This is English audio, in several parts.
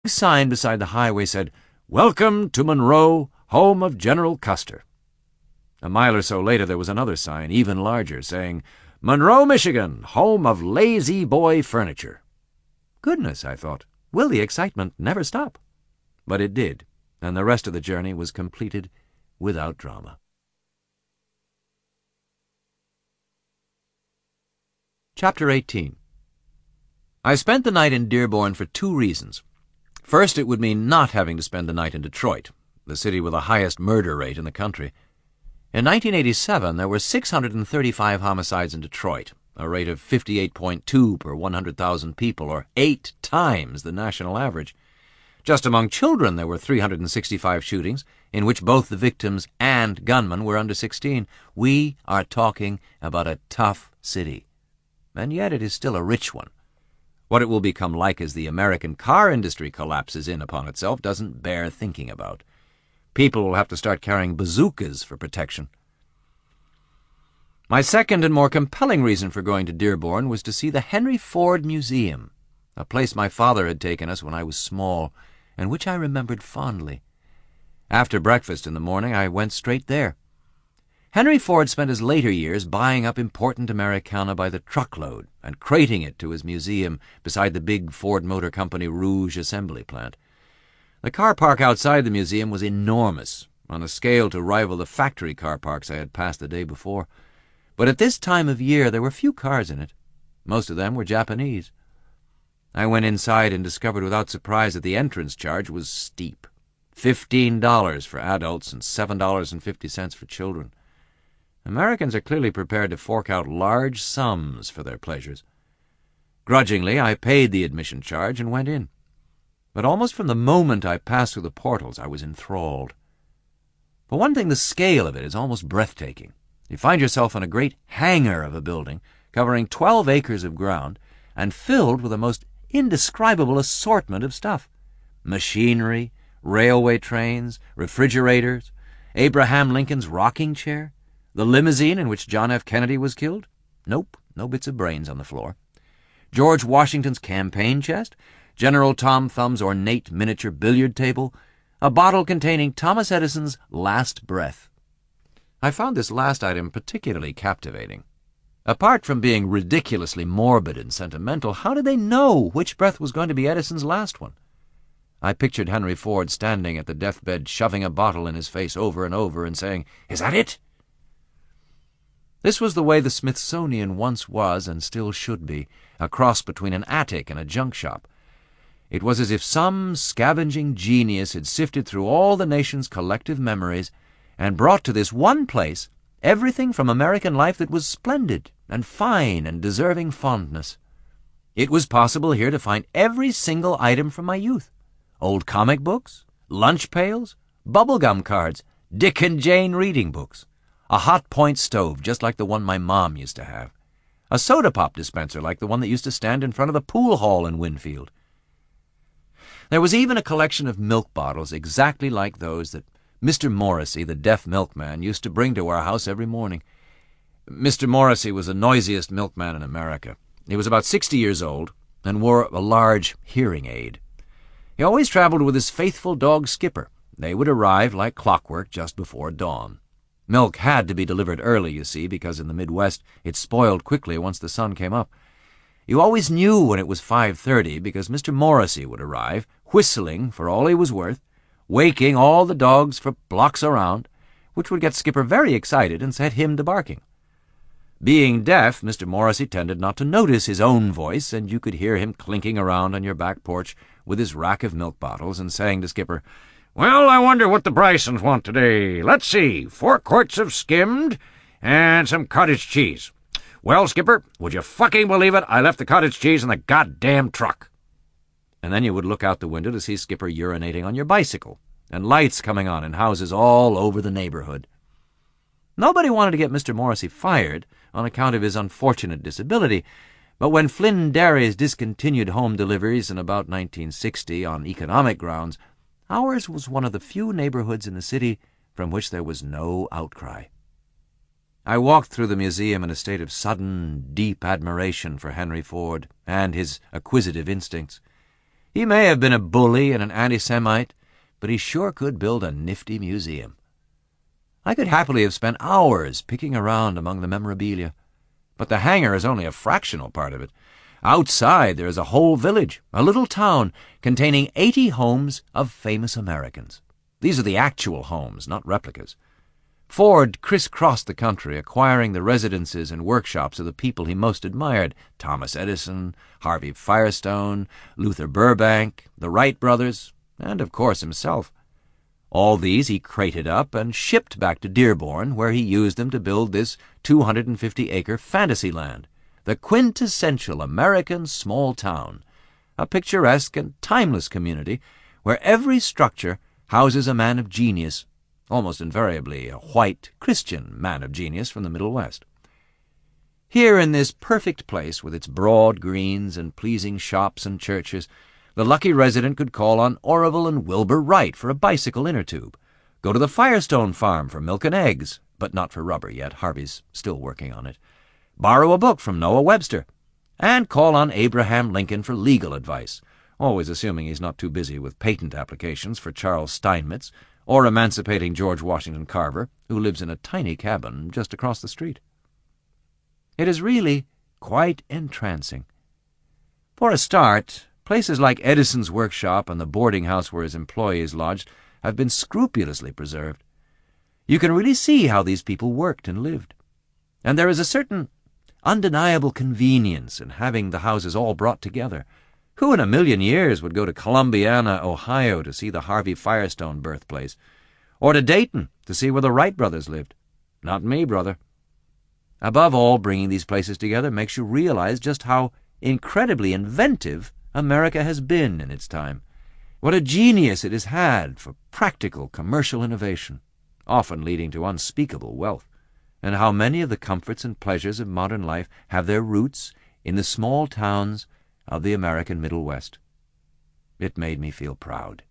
The sign beside the highway said, "Welcome to Monroe, home of General Custer." A mile or so later there was another sign, even larger, saying, "Monroe, Michigan, home of Lazy Boy Furniture." Goodness, I thought, will the excitement never stop? But it did, and the rest of the journey was completed without drama. Chapter 18. I spent the night in Dearborn for two reasons. First, it would mean not having to spend the night in Detroit, the city with the highest murder rate in the country. In 1987, there were 635 homicides in Detroit, a rate of 58.2 per 100,000 people, or 8 times the national average. Just among children, there were 365 shootings, in which both the victims and gunmen were under 16. We are talking about a tough city. And yet it is still a rich one. What it will become like as the American car industry collapses in upon itself doesn't bear thinking about. People will have to start carrying bazookas for protection. My second and more compelling reason for going to Dearborn was to see the Henry Ford Museum, a place my father had taken us when I was small, and which I remembered fondly. After breakfast in the morning, I went straight there. Henry Ford spent his later years buying up important Americana by the truckload and crating it to his museum beside the big Ford Motor Company Rouge assembly plant. The car park outside the museum was enormous, on a scale to rival the factory car parks I had passed the day before. But at this time of year there were few cars in it. Most of them were Japanese. I went inside and discovered without surprise that the entrance charge was steep. $15 for adults and $7.50 for children. Americans are clearly prepared to fork out large sums for their pleasures. Grudgingly, I paid the admission charge and went in. But almost from the moment I passed through the portals, I was enthralled. For one thing, the scale of it is almost breathtaking. You find yourself in a great hangar of a building, covering 12 acres of ground, and filled with a most indescribable assortment of stuff. Machinery, railway trains, refrigerators, Abraham Lincoln's rocking chair, the limousine in which John F. Kennedy was killed. Nope, no bits of brains on the floor. George Washington's campaign chest, General Tom Thumb's ornate miniature billiard table, a bottle containing Thomas Edison's last breath. I found this last item particularly captivating. Apart from being ridiculously morbid and sentimental, how did they know which breath was going to be Edison's last one? I pictured Henry Ford standing at the deathbed, shoving a bottle in his face over and over and saying, "Is that it?" This was the way the Smithsonian once was and still should be, a cross between an attic and a junk shop. It was as if some scavenging genius had sifted through all the nation's collective memories and brought to this one place everything from American life that was splendid and fine and deserving fondness. It was possible here to find every single item from my youth. Old comic books, lunch pails, bubblegum cards, Dick and Jane reading books, a hot point stove just like the one my mom used to have, a soda pop dispenser like the one that used to stand in front of the pool hall in Winfield. There was even a collection of milk bottles exactly like those that Mr. Morrissey, the deaf milkman, used to bring to our house every morning. Mr. Morrissey was the noisiest milkman in America. He was about 60 years old and wore a large hearing aid. He always traveled with his faithful dog Skipper. They would arrive like clockwork just before dawn. Milk had to be delivered early, you see, because in the Midwest it spoiled quickly once the sun came up. You always knew when it was 5:30 because Mr. Morrissey would arrive, whistling for all he was worth, waking all the dogs for blocks around, which would get Skipper very excited and set him to barking. Being deaf, Mr. Morrissey tended not to notice his own voice, and you could hear him clinking around on your back porch with his rack of milk bottles and saying to Skipper, "Well, I wonder what the Brysons want today. Let's see, 4 quarts of skimmed and some cottage cheese. Well, Skipper, would you fucking believe it? I left the cottage cheese in the goddamn truck." And then you would look out the window to see Skipper urinating on your bicycle, and lights coming on in houses all over the neighborhood. Nobody wanted to get Mr. Morrissey fired on account of his unfortunate disability, but when Flynn Dairies discontinued home deliveries in about 1960 on economic grounds, ours was one of the few neighborhoods in the city from which there was no outcry. I walked through the museum in a state of sudden, deep admiration for Henry Ford and his acquisitive instincts. He may have been a bully and an anti-Semite, but he sure could build a nifty museum. I could happily have spent hours picking around among the memorabilia, but the hangar is only a fractional part of it. Outside there is a whole village, a little town, containing 80 homes of famous Americans. These are the actual homes, not replicas. Ford crisscrossed the country, acquiring the residences and workshops of the people he most admired: Thomas Edison, Harvey Firestone, Luther Burbank, the Wright brothers, and of course himself. All these he crated up and shipped back to Dearborn, where he used them to build this 250-acre fantasy land, the quintessential American small town, a picturesque and timeless community where every structure houses a man of genius, almost invariably a white Christian man of genius from the Middle West. Here in this perfect place, with its broad greens and pleasing shops and churches, the lucky resident could call on Orville and Wilbur Wright for a bicycle inner tube, go to the Firestone farm for milk and eggs, but not for rubber yet, Harvey's still working on it, borrow a book from Noah Webster, and call on Abraham Lincoln for legal advice, always assuming he's not too busy with patent applications for Charles Steinmetz, or emancipating George Washington Carver, who lives in a tiny cabin just across the street. It is really quite entrancing. For a start, places like Edison's workshop and the boarding house where his employees lodged have been scrupulously preserved. You can really see how these people worked and lived. And there is a certain undeniable convenience in having the houses all brought together. Who in a million years would go to Columbiana, Ohio to see the Harvey Firestone birthplace, or to Dayton to see where the Wright brothers lived? Not me, brother. Above all, bringing these places together makes you realize just how incredibly inventive America has been in its time. What a genius it has had for practical commercial innovation, often leading to unspeakable wealth, and how many of the comforts and pleasures of modern life have their roots in the small towns of the American Middle West. It made me feel proud.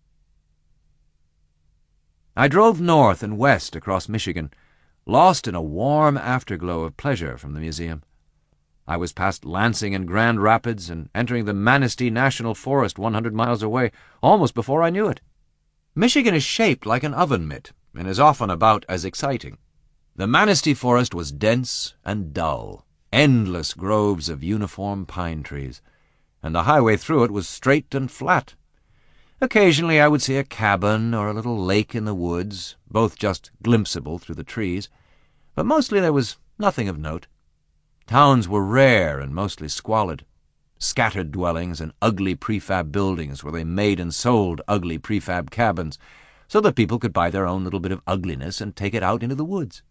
I drove north and west across Michigan, lost in a warm afterglow of pleasure from the museum. I was past Lansing and Grand Rapids and entering the Manistee National Forest 100 miles away almost before I knew it. Michigan is shaped like an oven mitt and is often about as exciting. The Manistee Forest was dense and dull, endless groves of uniform pine trees, and the highway through it was straight and flat. Occasionally I would see a cabin or a little lake in the woods, both just glimpsable through the trees, but mostly there was nothing of note. Towns were rare and mostly squalid, scattered dwellings and ugly prefab buildings where they made and sold ugly prefab cabins, so that people could buy their own little bit of ugliness and take it out into the woods.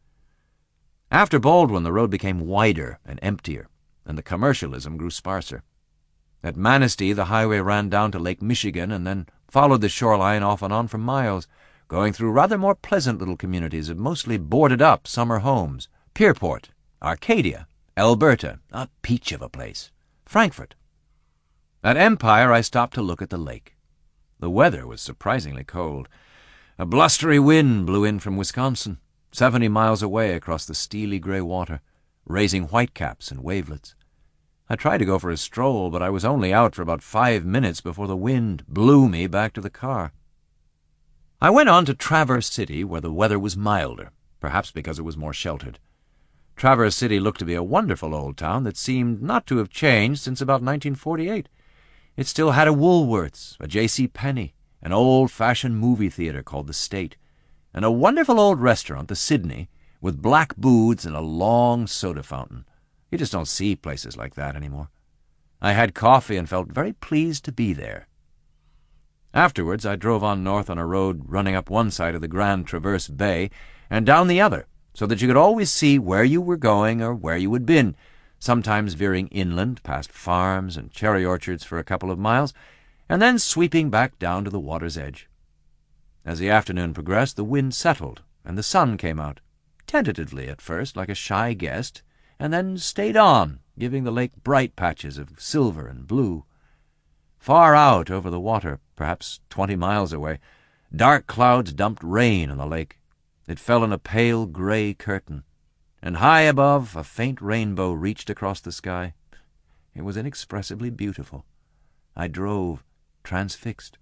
After Baldwin, the road became wider and emptier, and the commercialism grew sparser. At Manistee, the highway ran down to Lake Michigan and then followed the shoreline off and on for miles, going through rather more pleasant little communities of mostly boarded-up summer homes: Pierport, Arcadia, Alberta, a peach of a place, Frankfort. At Empire, I stopped to look at the lake. The weather was surprisingly cold. A blustery wind blew in from Wisconsin, 70 miles away across the steely gray water, raising whitecaps and wavelets. I tried to go for a stroll, but I was only out for about 5 minutes before the wind blew me back to the car. I went on to Traverse City, where the weather was milder, perhaps because it was more sheltered. Traverse City looked to be a wonderful old town that seemed not to have changed since about 1948. It still had a Woolworth's, a J.C. Penney, an old-fashioned movie theater called the State, and a wonderful old restaurant, the Sydney, with black booths and a long soda fountain. You just don't see places like that anymore. I had coffee and felt very pleased to be there. Afterwards, I drove on north on a road running up one side of the Grand Traverse Bay and down the other, so that you could always see where you were going or where you had been, sometimes veering inland past farms and cherry orchards for a couple of miles, and then sweeping back down to the water's edge. As the afternoon progressed, the wind settled, and the sun came out, tentatively at first, like a shy guest, and then stayed on, giving the lake bright patches of silver and blue. Far out over the water, perhaps 20 miles away, dark clouds dumped rain on the lake. It fell in a pale gray curtain, and high above a faint rainbow reached across the sky. It was inexpressibly beautiful. I drove, transfixed.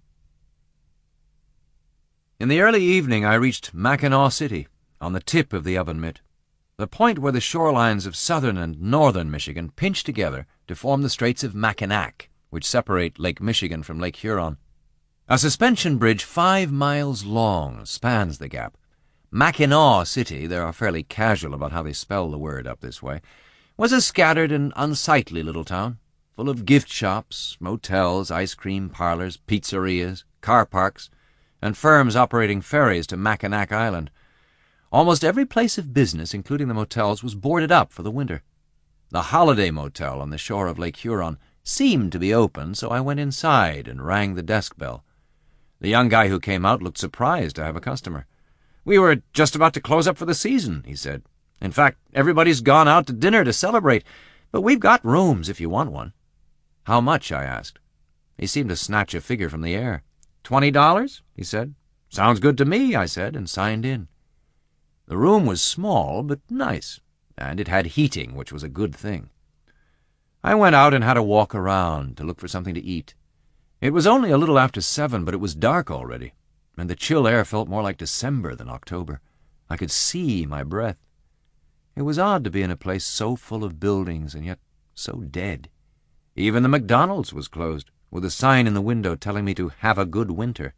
In the early evening I reached Mackinaw City, on the tip of the oven mitt, the point where the shorelines of southern and northern Michigan pinch together to form the Straits of Mackinac, which separate Lake Michigan from Lake Huron. A suspension bridge 5 miles long spans the gap. Mackinaw City, they are fairly casual about how they spell the word up this way, was a scattered and unsightly little town, full of gift shops, motels, ice cream parlors, pizzerias, car parks, and firms operating ferries to Mackinac Island. Almost every place of business, including the motels, was boarded up for the winter. The Holiday Motel on the shore of Lake Huron seemed to be open, so I went inside and rang the desk bell. The young guy who came out looked surprised to have a customer. "We were just about to close up for the season," he said. "In fact, everybody's gone out to dinner to celebrate, but we've got rooms if you want one." "How much?" I asked. He seemed to snatch a figure from the air. $20, he said. "Sounds good to me," I said, and signed in. The room was small but nice, and it had heating, which was a good thing. I went out and had a walk around to look for something to eat. It was only a little after 7, but it was dark already, and the chill air felt more like December than October. I could see my breath. It was odd to be in a place so full of buildings and yet so dead. Even the McDonald's was closed, with a sign in the window telling me to have a good winter.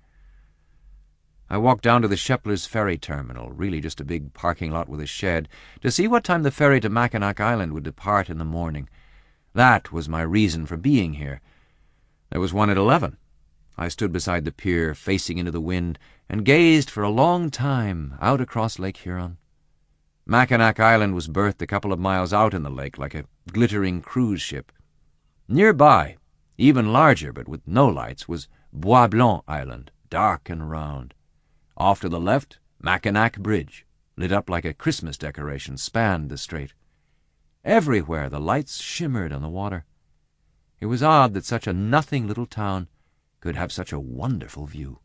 I walked down to the Shepler's Ferry Terminal, really just a big parking lot with a shed, to see what time the ferry to Mackinac Island would depart in the morning. That was my reason for being here. There was one at 11. I stood beside the pier, facing into the wind, and gazed for a long time out across Lake Huron. Mackinac Island was berthed a couple of miles out in the lake like a glittering cruise ship. Nearby, even larger but with no lights, was Bois Blanc Island, dark and round. Off to the left, Mackinac Bridge, lit up like a Christmas decoration, spanned the strait. Everywhere the lights shimmered on the water. It was odd that such a nothing little town could have such a wonderful view.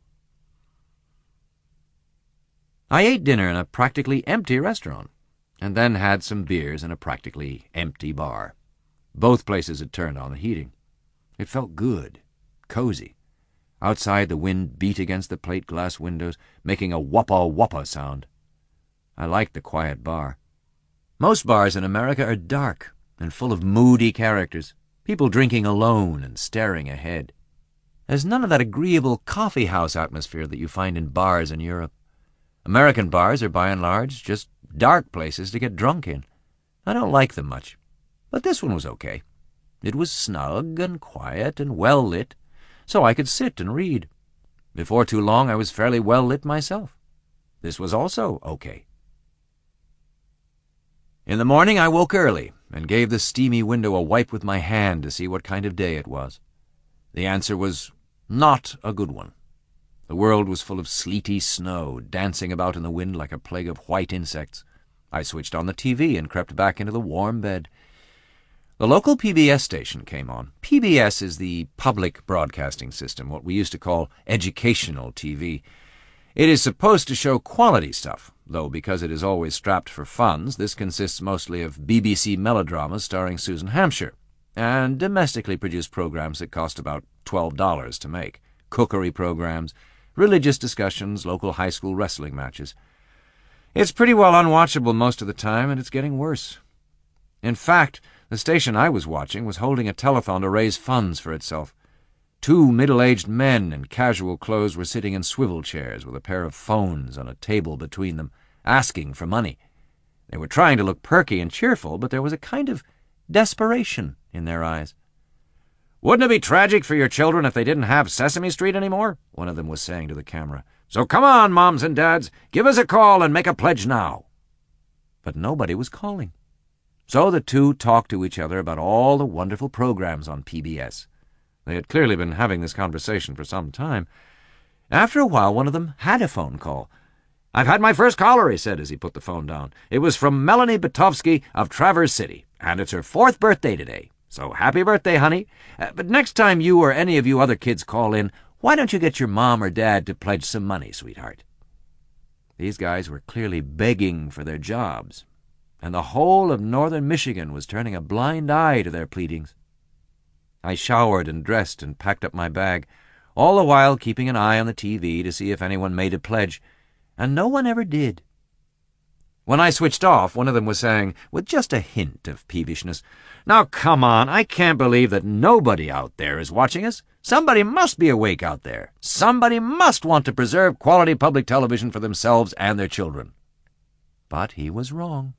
I ate dinner in a practically empty restaurant, and then had some beers in a practically empty bar. Both places had turned on the heating. It felt good, cozy. Outside, the wind beat against the plate glass windows, making a whoppa-whoppa sound. I liked the quiet bar. Most bars in America are dark and full of moody characters, people drinking alone and staring ahead. There's none of that agreeable coffee-house atmosphere that you find in bars in Europe. American bars are by and large just dark places to get drunk in. I don't like them much, but this one was okay. It was snug and quiet and well lit, so I could sit and read. Before too long I was fairly well lit myself. This was also okay. In the morning I woke early and gave the steamy window a wipe with my hand to see what kind of day it was. The answer was not a good one. The world was full of sleety snow, dancing about in the wind like a plague of white insects. I switched on the TV and crept back into the warm bed. The local PBS station came on. PBS is the public broadcasting system, what we used to call educational TV. It is supposed to show quality stuff, though because it is always strapped for funds, this consists mostly of BBC melodramas starring Susan Hampshire, and domestically produced programs that cost about $12 to make, cookery programs, religious discussions, local high school wrestling matches. It's pretty well unwatchable most of the time, and it's getting worse. In fact, the station I was watching was holding a telethon to raise funds for itself. 2 middle-aged men in casual clothes were sitting in swivel chairs with a pair of phones on a table between them, asking for money. They were trying to look perky and cheerful, but there was a kind of desperation in their eyes. "Wouldn't it be tragic for your children if they didn't have Sesame Street anymore?" one of them was saying to the camera. "So come on, moms and dads, give us a call and make a pledge now." But nobody was calling. So the two talked to each other about all the wonderful programs on PBS. They had clearly been having this conversation for some time. After a while, one of them had a phone call. "I've had my first caller," he said as he put the phone down. "It was from Melanie Butovsky of Traverse City, and it's her 4th birthday today. So happy birthday, honey. But next time you or any of you other kids call in, why don't you get your mom or dad to pledge some money, sweetheart?" These guys were clearly begging for their jobs, and the whole of northern Michigan was turning a blind eye to their pleadings. I showered and dressed and packed up my bag, all the while keeping an eye on the TV to see if anyone made a pledge, and no one ever did. When I switched off, one of them was saying, with just a hint of peevishness, "Now come on, I can't believe that nobody out there is watching us. Somebody must be awake out there. Somebody must want to preserve quality public television for themselves and their children." But he was wrong.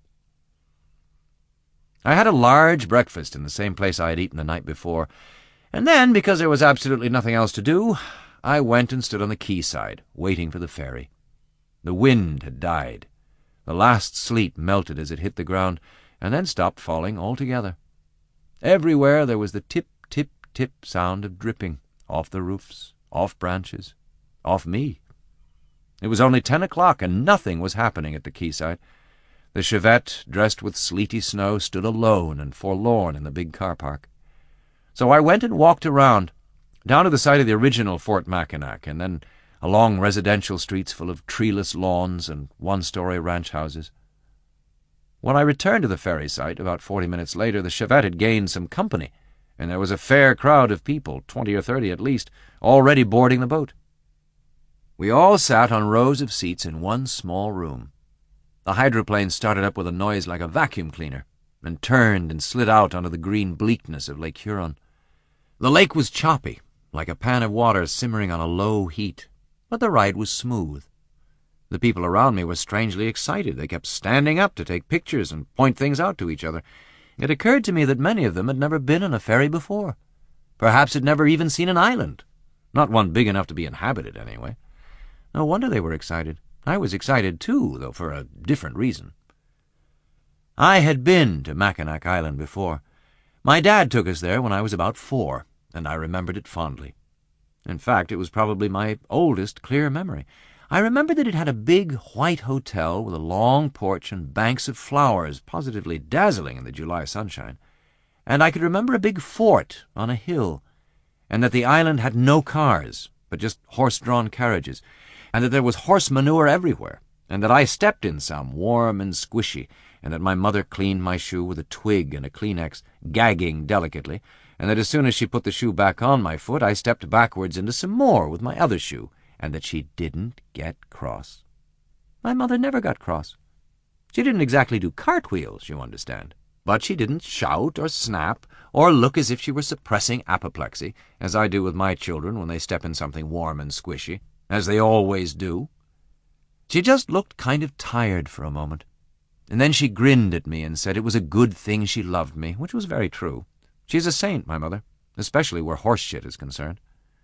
I had a large breakfast in the same place I had eaten the night before, and then, because there was absolutely nothing else to do, I went and stood on the quayside, waiting for the ferry. The wind had died. The last sleet melted as it hit the ground, and then stopped falling altogether. Everywhere there was the tip-tip-tip sound of dripping, off the roofs, off branches, off me. It was only 10 o'clock, and nothing was happening at the quayside. The Chevette, dressed with sleety snow, stood alone and forlorn in the big car park. So I went and walked around, down to the site of the original Fort Mackinac, and then along residential streets full of treeless lawns and one-story ranch houses. When I returned to the ferry site, about 40 minutes later, the Chevette had gained some company, and there was a fair crowd of people, 20 or 30 at least, already boarding the boat. We all sat on rows of seats in one small room. The hydroplane started up with a noise like a vacuum cleaner, and turned and slid out onto the green bleakness of Lake Huron. The lake was choppy, like a pan of water simmering on a low heat, but the ride was smooth. The people around me were strangely excited. They kept standing up to take pictures and point things out to each other. It occurred to me that many of them had never been on a ferry before. Perhaps had never even seen an island. Not one big enough to be inhabited, anyway. No wonder they were excited. I was excited, too, though for a different reason. I had been to Mackinac Island before. My dad took us there when I was about 4, and I remembered it fondly. In fact, it was probably my oldest clear memory. I remember that it had a big white hotel with a long porch and banks of flowers positively dazzling in the July sunshine. And I could remember a big fort on a hill, and that the island had no cars, but just horse-drawn carriages, and that there was horse manure everywhere, and that I stepped in some warm and squishy, and that my mother cleaned my shoe with a twig and a Kleenex, gagging delicately, and that as soon as she put the shoe back on my foot, I stepped backwards into some more with my other shoe, and that she didn't get cross. My mother never got cross. She didn't exactly do cartwheels, you understand, but she didn't shout or snap or look as if she were suppressing apoplexy, as I do with my children when they step in something warm and squishy, as they always do. She just looked kind of tired for a moment, and then she grinned at me and said it was a good thing she loved me, which was very true. She's a saint, my mother, especially where horse shit is concerned.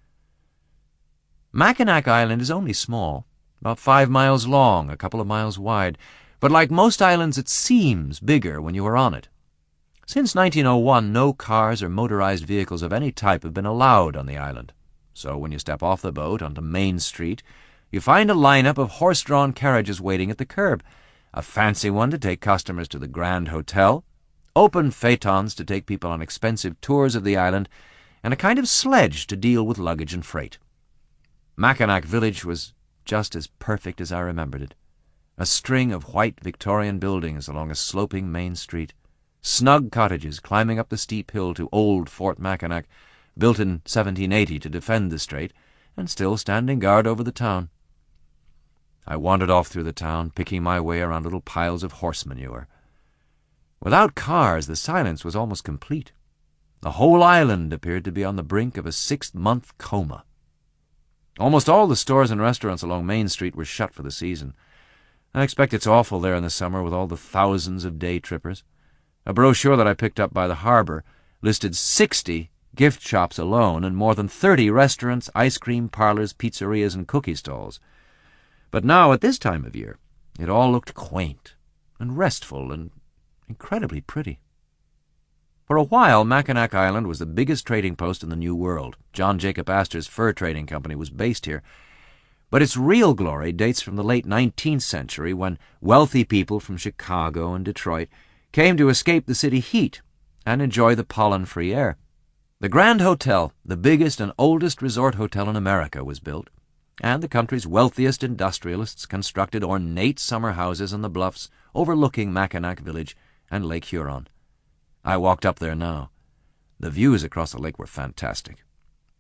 Mackinac Island is only small, about 5 miles long, a couple of miles wide, but like most islands it seems bigger when you are on it. Since 1901, no cars or motorized vehicles of any type have been allowed on the island. So when you step off the boat onto Main Street, you find a lineup of horse-drawn carriages waiting at the curb, a fancy one to take customers to the Grand Hotel, open phaetons to take people on expensive tours of the island, and a kind of sledge to deal with luggage and freight. Mackinac Village was just as perfect as I remembered it. A string of white Victorian buildings along a sloping main street, snug cottages climbing up the steep hill to old Fort Mackinac, built in 1780 to defend the strait, and still standing guard over the town. I wandered off through the town, picking my way around little piles of horse manure. Without cars, the silence was almost complete. The whole island appeared to be on the brink of a 6-month coma. Almost all the stores and restaurants along Main Street were shut for the season. I expect it's awful there in the summer with all the thousands of day-trippers. A brochure that I picked up by the harbor listed 60 gift shops alone and more than 30 restaurants, ice cream parlors, pizzerias, and cookie stalls. But now, at this time of year, it all looked quaint and restful and incredibly pretty. For a while, Mackinac Island was the biggest trading post in the New World. John Jacob Astor's fur trading company was based here. But its real glory dates from the late 19th century when wealthy people from Chicago and Detroit came to escape the city heat and enjoy the pollen-free air. The Grand Hotel, the biggest and oldest resort hotel in America, was built, and the country's wealthiest industrialists constructed ornate summer houses on the bluffs overlooking Mackinac Village and Lake Huron. I walked up there now. The views across the lake were fantastic.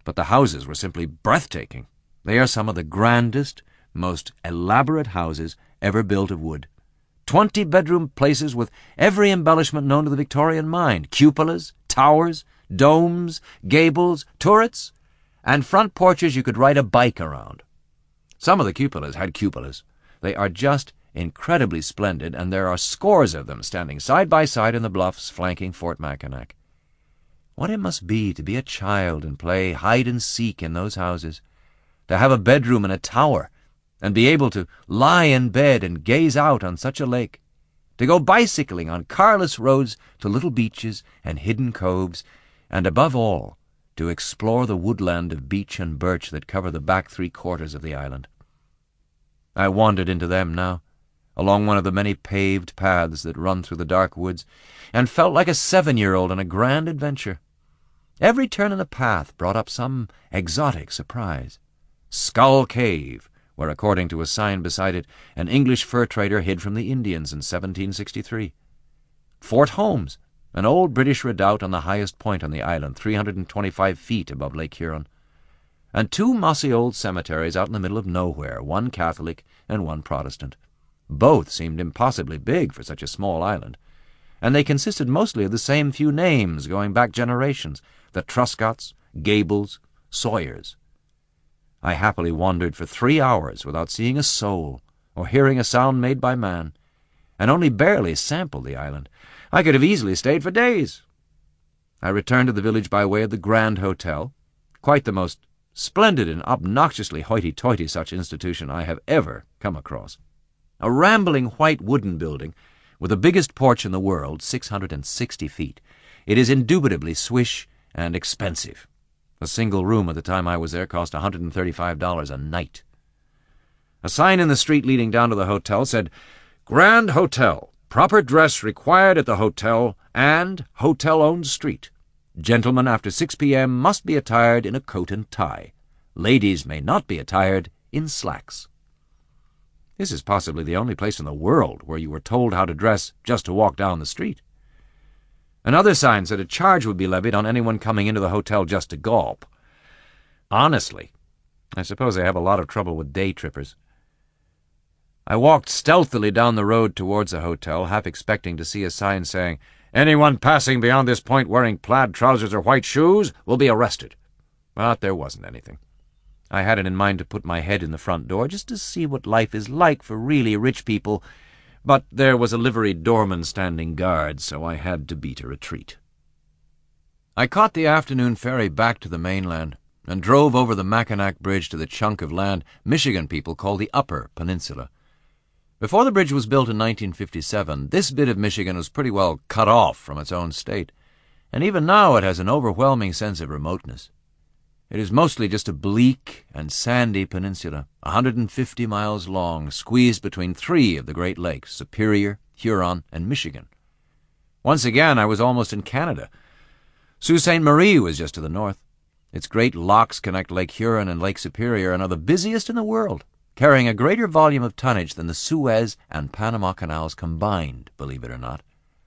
but the houses were simply breathtaking. They are some of the grandest, most elaborate houses ever built of wood. 20-bedroom places with every embellishment known to the Victorian mind: cupolas, towers, domes, gables, turrets, and front porches you could ride a bike around. Some of the cupolas had cupolas. They are just incredibly splendid, and there are scores of them standing side by side in the bluffs flanking Fort Mackinac. What it must be to be a child and play hide-and-seek in those houses, to have a bedroom in a tower, and be able to lie in bed and gaze out on such a lake, to go bicycling on carless roads to little beaches and hidden coves, and above all, to explore the woodland of beech and birch that cover the back 3/4 of the island. I wandered into them now, along one of the many paved paths that run through the dark woods, and felt like a 7-year-old on a grand adventure. Every turn in the path brought up some exotic surprise. Skull Cave, where, according to a sign beside it, an English fur trader hid from the Indians in 1763. Fort Holmes, an old British redoubt on the highest point on the island, 325 feet above Lake Huron. And 2 mossy old cemeteries out in the middle of nowhere, one Catholic and one Protestant. Both seemed impossibly big for such a small island, and they consisted mostly of the same few names going back generations: the Truscotts, Gables, Sawyers. I happily wandered for 3 hours without seeing a soul or hearing a sound made by man, and only barely sampled the island. I could have easily stayed for days. I returned to the village by way of the Grand Hotel, quite the most splendid and obnoxiously hoity-toity such institution I have ever come across. A rambling white wooden building with the biggest porch in the world, 660 feet. It is indubitably swish and expensive. A single room at the time I was there cost $135 a night. A sign in the street leading down to the hotel said, "Grand Hotel. Proper dress required at the hotel and hotel-owned street. Gentlemen after 6 p.m. must be attired in a coat and tie. Ladies may not be attired in slacks." This is possibly the only place in the world where you were told how to dress just to walk down the street. Another sign said a charge would be levied on anyone coming into the hotel just to gawp. Honestly, I suppose they have a lot of trouble with day trippers. I walked stealthily down the road towards the hotel, half expecting to see a sign saying, "Anyone passing beyond this point wearing plaid trousers or white shoes will be arrested." But there wasn't anything. I had it in mind to put my head in the front door just to see what life is like for really rich people, but there was a liveried doorman standing guard, so I had to beat a retreat. I caught the afternoon ferry back to the mainland and drove over the Mackinac Bridge to the chunk of land Michigan people call the Upper Peninsula. Before the bridge was built in 1957, this bit of Michigan was pretty well cut off from its own state, and even now it has an overwhelming sense of remoteness. It is mostly just a bleak and sandy peninsula, 150 miles long, squeezed between 3 of the Great Lakes, Superior, Huron, and Michigan. Once again, I was almost in Canada. Sault Ste. Marie was just to the north. Its great locks connect Lake Huron and Lake Superior and are the busiest in the world, carrying a greater volume of tonnage than the Suez and Panama Canals combined, believe it or not.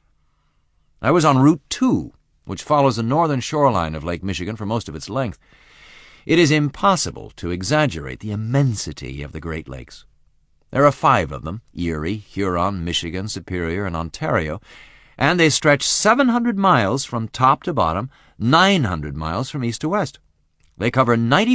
I was on Route 2, which follows the northern shoreline of Lake Michigan for most of its length. It is impossible to exaggerate the immensity of the Great Lakes. There are 5 of them: Erie, Huron, Michigan, Superior, and Ontario, and they stretch 700 miles from top to bottom, 900 miles from east to west. They cover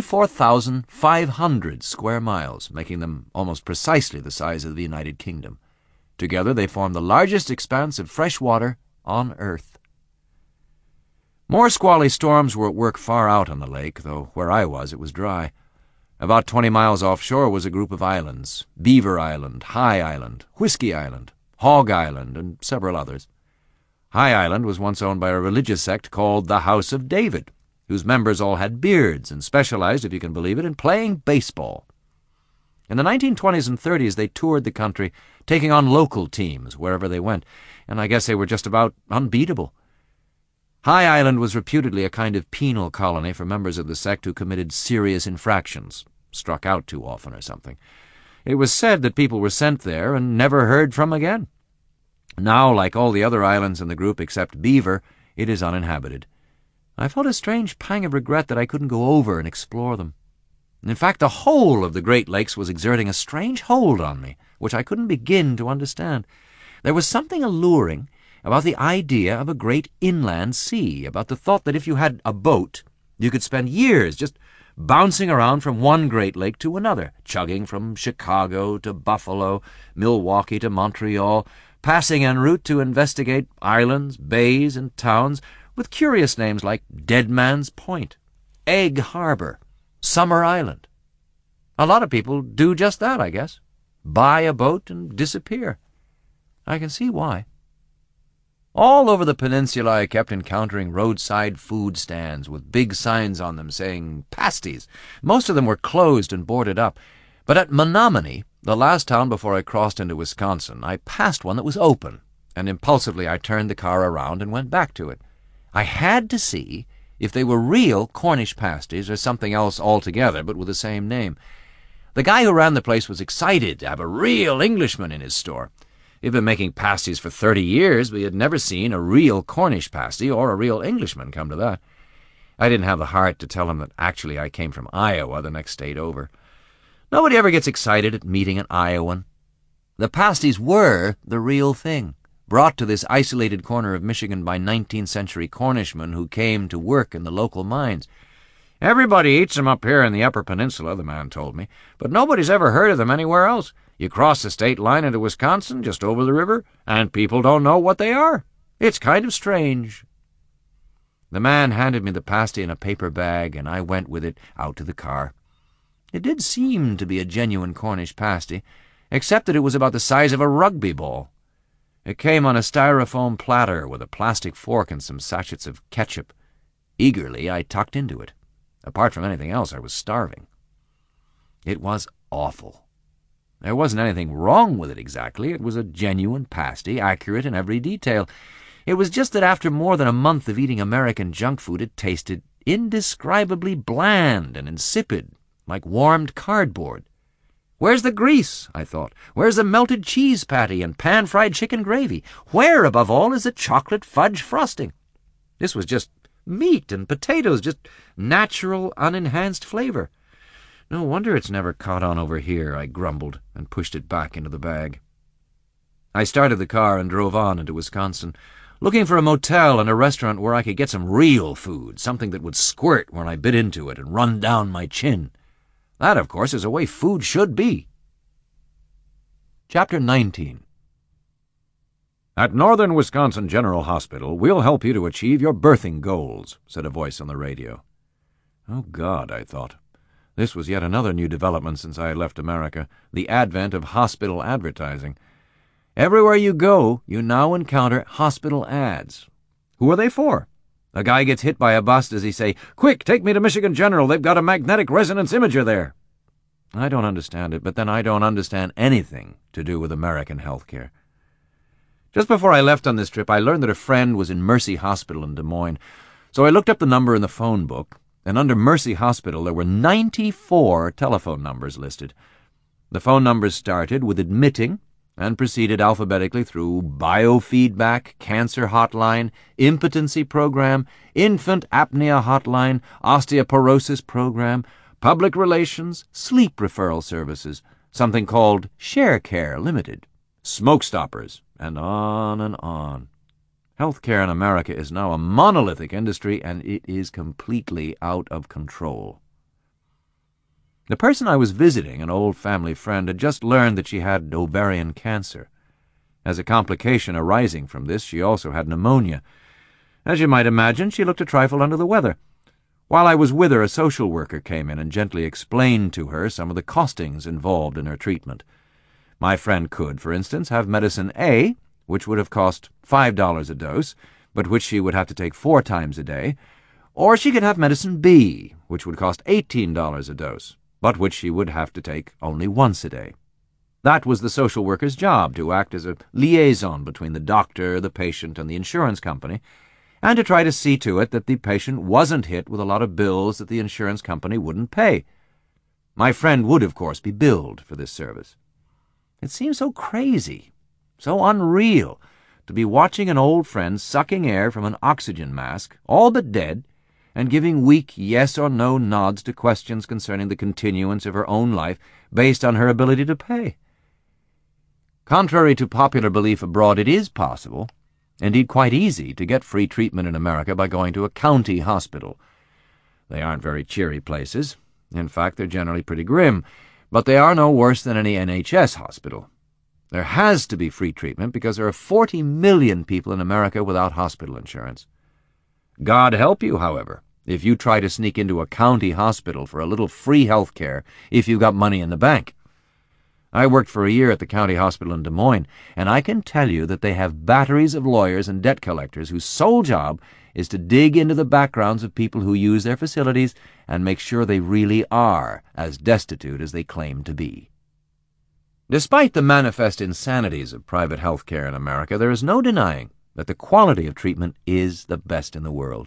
94,500 square miles, making them almost precisely the size of the United Kingdom. Together they form the largest expanse of fresh water on Earth. More squally storms were at work far out on the lake, though where I was it was dry. About 20 miles offshore was a group of islands: Beaver Island, High Island, Whiskey Island, Hog Island, and several others. High Island was once owned by a religious sect called the House of David, whose members all had beards and specialized, if you can believe it, in playing baseball. In the 1920s and 30s they toured the country, taking on local teams wherever they went, and I guess they were just about unbeatable. High Island was reputedly a kind of penal colony for members of the sect who committed serious infractions, struck out too often or something. It was said that people were sent there and never heard from again. Now, like all the other islands in the group except Beaver, it is uninhabited. I felt a strange pang of regret that I couldn't go over and explore them. In fact, the whole of the Great Lakes was exerting a strange hold on me, which I couldn't begin to understand. There was something alluring about the idea of a great inland sea, about the thought that if you had a boat, you could spend years just bouncing around from one Great Lake to another, chugging from Chicago to Buffalo, Milwaukee to Montreal, passing en route to investigate islands, bays, and towns with curious names like Dead Man's Point, Egg Harbor, Summer Island. A lot of people do just that, I guess. Buy a boat and disappear. I can see why. All over the peninsula I kept encountering roadside food stands with big signs on them saying pasties. Most of them were closed and boarded up. But at Menominee, the last town before I crossed into Wisconsin, I passed one that was open, and impulsively I turned the car around and went back to it. I had to see if they were real Cornish pasties or something else altogether, but with the same name. The guy who ran the place was excited to have a real Englishman in his store. He'd been making pasties for 30 years, but he had never seen a real Cornish pasty or a real Englishman, come to that. I didn't have the heart to tell him that actually I came from Iowa, the next state over. Nobody ever gets excited at meeting an Iowan. The pasties were the real thing, brought to this isolated corner of Michigan by 19th-century Cornishmen who came to work in the local mines. Everybody eats them up here in the Upper Peninsula, the man told me, but nobody's ever heard of them anywhere else. You cross the state line into Wisconsin, just over the river, and people don't know what they are. It's kind of strange. The man handed me the pasty in a paper bag, and I went with it out to the car. It did seem to be a genuine Cornish pasty, except that it was about the size of a rugby ball. It came on a styrofoam platter with a plastic fork and some sachets of ketchup. Eagerly, I tucked into it. Apart from anything else, I was starving. It was awful. There wasn't anything wrong with it exactly. It was a genuine pasty, accurate in every detail. It was just that after more than a month of eating American junk food, it tasted indescribably bland and insipid, like warmed cardboard. Where's the grease? I thought. Where's the melted cheese patty and pan-fried chicken gravy? Where, above all, is the chocolate fudge frosting? This was just meat and potatoes, just natural, unenhanced flavor. No wonder it's never caught on over here, I grumbled, and pushed it back into the bag. I started the car and drove on into Wisconsin, looking for a motel and a restaurant where I could get some real food, something that would squirt when I bit into it and run down my chin. That, of course, is the way food should be. Chapter 19. At Northern Wisconsin General Hospital, we'll help you to achieve your birthing goals, said a voice on the radio. Oh, God, I thought. This was yet another new development since I had left America, the advent of hospital advertising. Everywhere you go, you now encounter hospital ads. Who are they for? A guy gets hit by a bus. Does he say, "Quick, take me to Michigan General, they've got a magnetic resonance imager there"? I don't understand it, but then I don't understand anything to do with American healthcare. Just before I left on this trip, I learned that a friend was in Mercy Hospital in Des Moines, so I looked up the number in the phone book, and under Mercy Hospital there were 94 telephone numbers listed. The phone numbers started with admitting and proceeded alphabetically through biofeedback, cancer hotline, impotency program, infant apnea hotline, osteoporosis program, public relations, sleep referral services, something called Share Care Limited, smoke stoppers, and on and on. Healthcare in America is now a monolithic industry, and it is completely out of control. The person I was visiting, an old family friend, had just learned that she had ovarian cancer. As a complication arising from this, she also had pneumonia. As you might imagine, she looked a trifle under the weather. While I was with her, a social worker came in and gently explained to her some of the costings involved in her treatment. My friend could, for instance, have medicine A, which would have cost $5 a dose, but which she would have to take 4 times a day, or she could have medicine B, which would cost $18 a dose, but which she would have to take only once a day. That was the social worker's job, to act as a liaison between the doctor, the patient, and the insurance company, and to try to see to it that the patient wasn't hit with a lot of bills that the insurance company wouldn't pay. My friend would, of course, be billed for this service. It seemed so crazy, so unreal, to be watching an old friend sucking air from an oxygen mask, all but dead, and giving weak yes or no nods to questions concerning the continuance of her own life based on her ability to pay. Contrary to popular belief abroad, it is possible, indeed quite easy, to get free treatment in America by going to a county hospital. They aren't very cheery places. In fact, they're generally pretty grim, but they are no worse than any NHS hospital. There has to be free treatment because there are 40 million people in America without hospital insurance. God help you, however, if you try to sneak into a county hospital for a little free health care if you've got money in the bank. I worked for a year at the county hospital in Des Moines, and I can tell you that they have batteries of lawyers and debt collectors whose sole job is to dig into the backgrounds of people who use their facilities and make sure they really are as destitute as they claim to be. Despite the manifest insanities of private health care in America, there is no denying that the quality of treatment is the best in the world.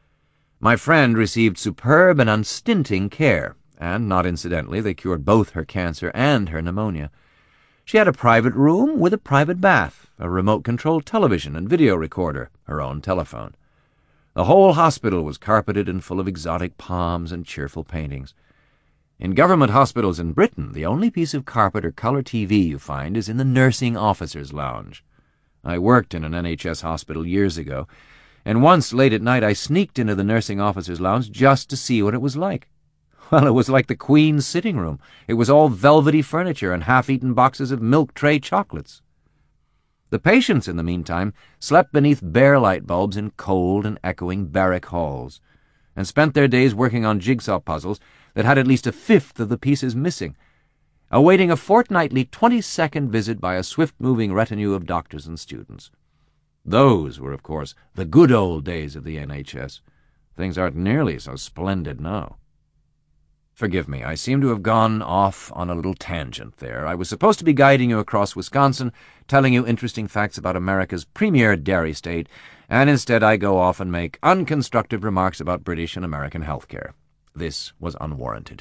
My friend received superb and unstinting care, and, not incidentally, they cured both her cancer and her pneumonia. She had a private room with a private bath, a remote-controlled television and video recorder, her own telephone. The whole hospital was carpeted and full of exotic palms and cheerful paintings. In government hospitals in Britain, the only piece of carpet or color TV you find is in the nursing officers' lounge. I worked in an NHS hospital years ago, and once late at night I sneaked into the nursing officers' lounge just to see what it was like. Well, it was like the Queen's sitting room. It was all velvety furniture and half-eaten boxes of milk tray chocolates. The patients, in the meantime, slept beneath bare light bulbs in cold and echoing barrack halls, and spent their days working on jigsaw puzzles that had at least a fifth of the pieces missing, awaiting a fortnightly 20-second visit by a swift-moving retinue of doctors and students. Those were, of course, the good old days of the NHS. Things aren't nearly so splendid now. Forgive me, I seem to have gone off on a little tangent there. I was supposed to be guiding you across Wisconsin, telling you interesting facts about America's premier dairy state, and instead I go off and make unconstructive remarks about British and American health care. This was unwarranted.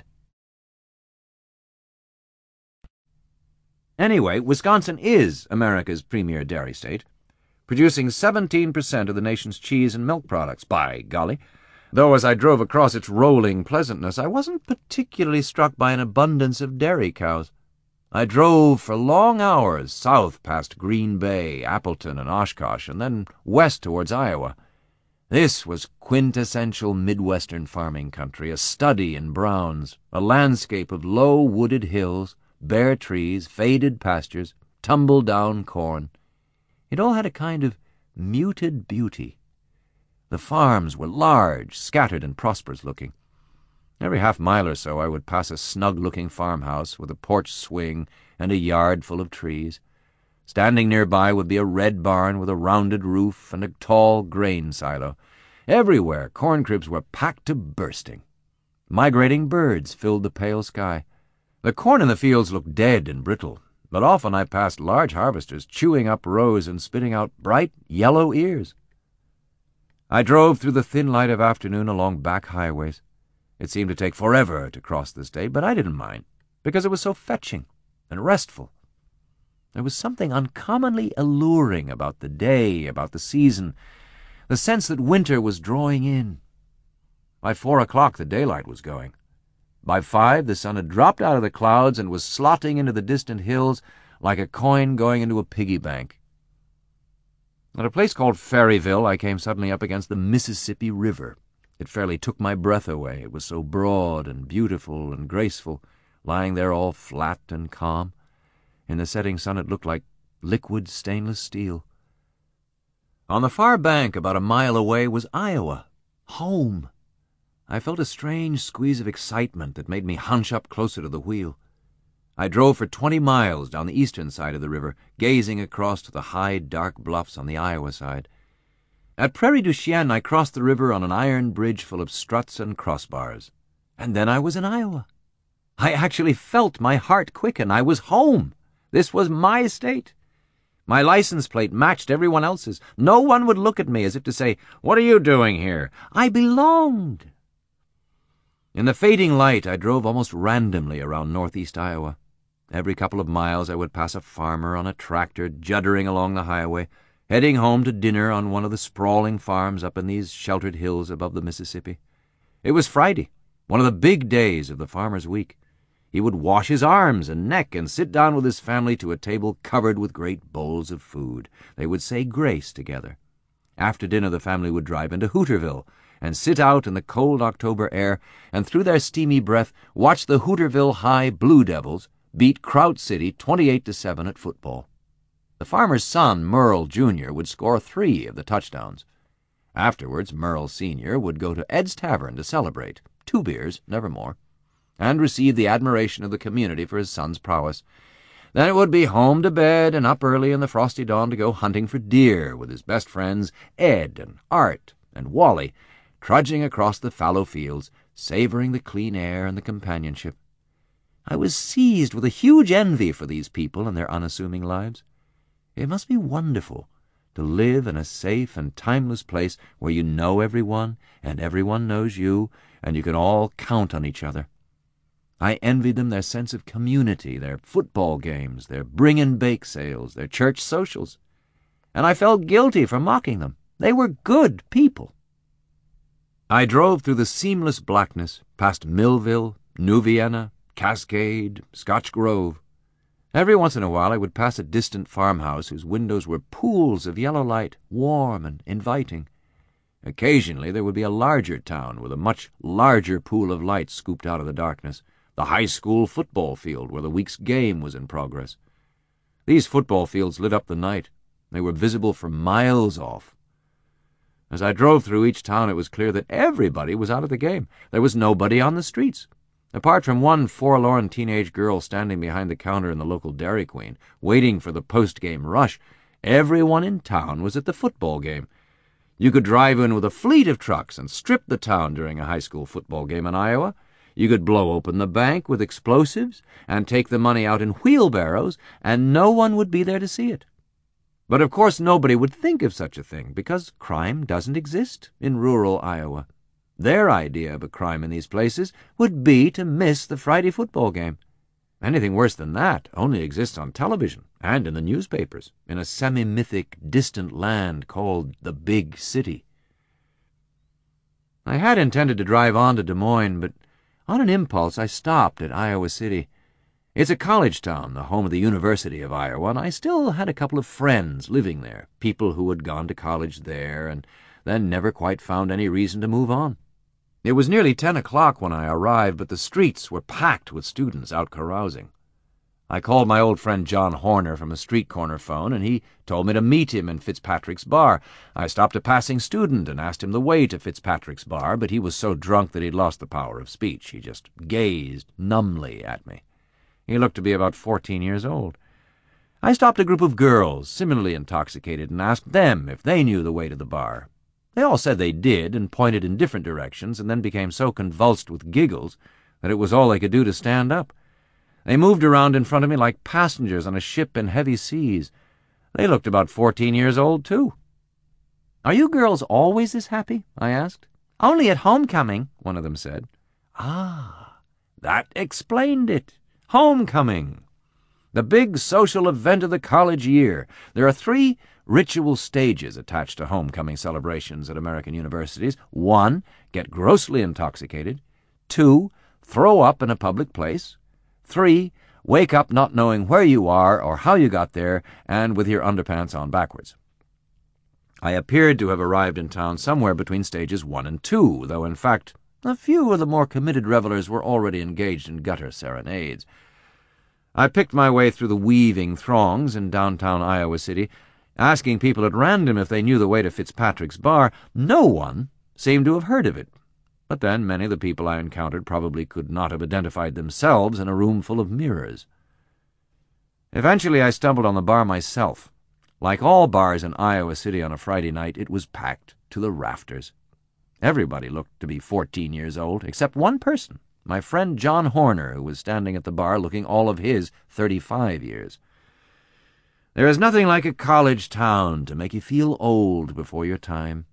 Anyway, Wisconsin is America's premier dairy state, producing 17% of the nation's cheese and milk products, by golly. Though as I drove across its rolling pleasantness, I wasn't particularly struck by an abundance of dairy cows. I drove for long hours south past Green Bay, Appleton, and Oshkosh, and then west towards Iowa. This was quintessential Midwestern farming country, a study in browns, a landscape of low wooded hills, bare trees, faded pastures, tumble-down corn. It all had a kind of muted beauty. The farms were large, scattered, and prosperous-looking. Every half-mile or so I would pass a snug-looking farmhouse with a porch swing and a yard full of trees. Standing nearby would be a red barn with a rounded roof and a tall grain silo. Everywhere corn cribs were packed to bursting. Migrating birds filled the pale sky. The corn in the fields looked dead and brittle, but often I passed large harvesters chewing up rows and spitting out bright yellow ears. I drove through the thin light of afternoon along back highways. It seemed to take forever to cross the state, but I didn't mind, because it was so fetching and restful. There was something uncommonly alluring about the day, about the season, the sense that winter was drawing in. By 4 o'clock the daylight was going. By 5 the sun had dropped out of the clouds and was slotting into the distant hills like a coin going into a piggy bank. At a place called Ferryville, I came suddenly up against the Mississippi River. It fairly took my breath away. It was so broad and beautiful and graceful, lying there all flat and calm. In the setting sun it looked like liquid stainless steel. On the far bank, about a mile away, was Iowa. Home. I felt a strange squeeze of excitement that made me hunch up closer to the wheel. I drove for 20 miles down the eastern side of the river, gazing across to the high, dark bluffs on the Iowa side. At Prairie du Chien, I crossed the river on an iron bridge full of struts and crossbars. And then I was in Iowa. I actually felt my heart quicken. I was home. This was my state. My license plate matched everyone else's. No one would look at me as if to say, "What are you doing here?" I belonged. In the fading light, I drove almost randomly around northeast Iowa. Every couple of miles I would pass a farmer on a tractor juddering along the highway, heading home to dinner on one of the sprawling farms up in these sheltered hills above the Mississippi. It was Friday, one of the big days of the farmer's week. He would wash his arms and neck and sit down with his family to a table covered with great bowls of food. They would say grace together. After dinner, the family would drive into Hooterville and sit out in the cold October air and through their steamy breath watch the Hooterville High Blue Devils beat Kraut City 28-7 at football. The farmer's son, Merle Jr., would score 3 of the touchdowns. Afterwards, Merle Sr. would go to Ed's Tavern to celebrate, 2 beers, never more, and receive the admiration of the community for his son's prowess. Then it would be home to bed and up early in the frosty dawn to go hunting for deer with his best friends Ed and Art and Wally, trudging across the fallow fields, savoring the clean air and the companionship. I was seized with a huge envy for these people and their unassuming lives. It must be wonderful to live in a safe and timeless place where you know everyone and everyone knows you and you can all count on each other. I envied them their sense of community, their football games, their bring-and-bake sales, their church socials. And I felt guilty for mocking them. They were good people. I drove through the seamless blackness, past Millville, New Vienna, Cascade, Scotch Grove. Every once in a while I would pass a distant farmhouse whose windows were pools of yellow light, warm and inviting. Occasionally there would be a larger town with a much larger pool of light scooped out of the darkness, the high school football field where the week's game was in progress. These football fields lit up the night. They were visible for miles off. As I drove through each town, it was clear that everybody was out of the game. There was nobody on the streets. Apart from one forlorn teenage girl standing behind the counter in the local Dairy Queen, waiting for the post-game rush, everyone in town was at the football game. You could drive in with a fleet of trucks and strip the town during a high school football game in Iowa. You could blow open the bank with explosives and take the money out in wheelbarrows, and no one would be there to see it. But of course nobody would think of such a thing, because crime doesn't exist in rural Iowa. Their idea of a crime in these places would be to miss the Friday football game. Anything worse than that only exists on television and in the newspapers, in a semi-mythic, distant land called the Big City. I had intended to drive on to Des Moines, but on an impulse I stopped at Iowa City. It's a college town, the home of the University of Iowa, and I still had a couple of friends living there, people who had gone to college there and then never quite found any reason to move on. It was nearly 10 o'clock when I arrived, but the streets were packed with students out carousing. I called my old friend John Horner from a street corner phone, and he told me to meet him in Fitzpatrick's bar. I stopped a passing student and asked him the way to Fitzpatrick's bar, but he was so drunk that he'd lost the power of speech. He just gazed numbly at me. He looked to be about 14 years old. I stopped a group of girls, similarly intoxicated, and asked them if they knew the way to the bar. They all said they did and pointed in different directions and then became so convulsed with giggles that it was all they could do to stand up. They moved around in front of me like passengers on a ship in heavy seas. They looked about 14 years old, too. "Are you girls always this happy?" I asked. "Only at homecoming," one of them said. Ah, that explained it. Homecoming. The big social event of the college year. There are 3 ritual stages attached to homecoming celebrations at American universities. 1, get grossly intoxicated. 2, throw up in a public place. 3, wake up not knowing where you are or how you got there and with your underpants on backwards. I appeared to have arrived in town somewhere between stages 1 and 2, though in fact a few of the more committed revelers were already engaged in gutter serenades. I picked my way through the weaving throngs in downtown Iowa City, asking people at random if they knew the way to Fitzpatrick's bar. No one seemed to have heard of it. But then many of the people I encountered probably could not have identified themselves in a room full of mirrors. Eventually I stumbled on the bar myself. Like all bars in Iowa City on a Friday night, it was packed to the rafters. Everybody looked to be 14 years old, except one person, my friend John Horner, who was standing at the bar looking all of his 35 years. There is nothing like a college town to make you feel old before your time.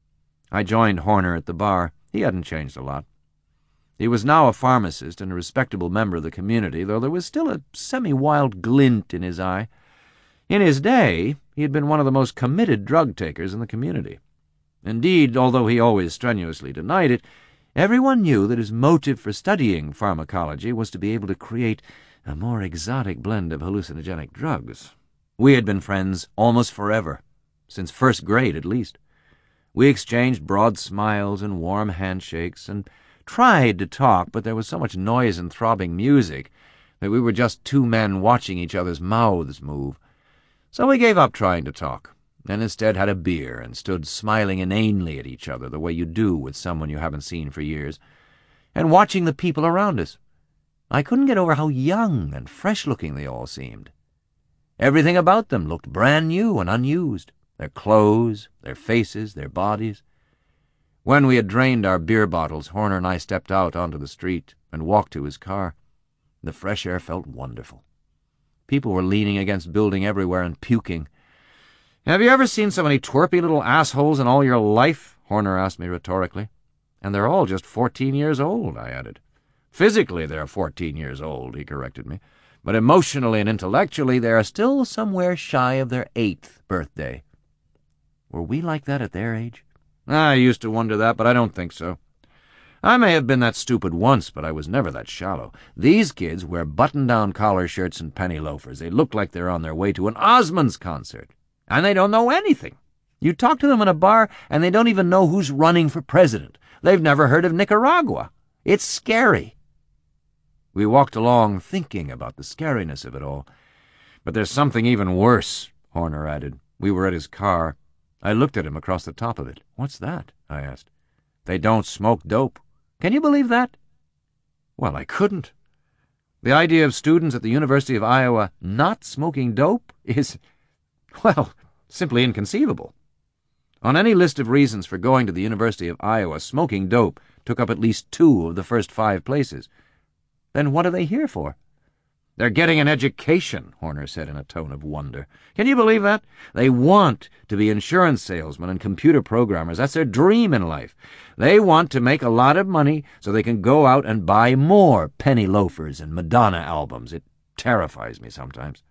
I joined Horner at the bar. He hadn't changed a lot. He was now a pharmacist and a respectable member of the community, though there was still a semi-wild glint in his eye. In his day, he had been one of the most committed drug takers in the community. Indeed, although he always strenuously denied it, Everyone knew that his motive for studying pharmacology was to be able to create a more exotic blend of hallucinogenic drugs. We had been friends almost forever, since first grade at least. We exchanged broad smiles and warm handshakes and tried to talk, but there was so much noise and throbbing music that we were just two men watching each other's mouths move. So we gave up trying to talk, and instead had a beer and stood smiling inanely at each other the way you do with someone you haven't seen for years, and watching the people around us. I couldn't get over how young and fresh-looking they all seemed. Everything about them looked brand new and unused. Their clothes, their faces, their bodies. When we had drained our beer bottles, Horner and I stepped out onto the street and walked to his car. The fresh air felt wonderful. People were leaning against building everywhere and puking. "Have you ever seen so many twerpy little assholes in all your life?" Horner asked me rhetorically. "And they're all just 14 years old," I added. "Physically they're 14 years old," he corrected me. "But emotionally and intellectually they are still somewhere shy of their 8th birthday." Were we like that at their age? I used to wonder that, but I don't think so. I may have been that stupid once, but I was never that shallow. These kids wear button-down collar shirts and penny loafers. They look like they're on their way to an Osmonds concert. And they don't know anything. You talk to them in a bar, and they don't even know who's running for president. They've never heard of Nicaragua. It's scary. We walked along thinking about the scariness of it all. "But there's something even worse," Horner added. We were at his car. I looked at him across the top of it. "What's that?" I asked. "They don't smoke dope. Can you believe that?" Well, I couldn't. The idea of students at the University of Iowa not smoking dope is, well, simply inconceivable. On any list of reasons for going to the University of Iowa, smoking dope took up at least 2 of the first 5 places. Then what are they here for? "They're getting an education," Horner said in a tone of wonder. "Can you believe that? They want to be insurance salesmen and computer programmers. That's their dream in life. They want to make a lot of money so they can go out and buy more penny loafers and Madonna albums. It terrifies me sometimes."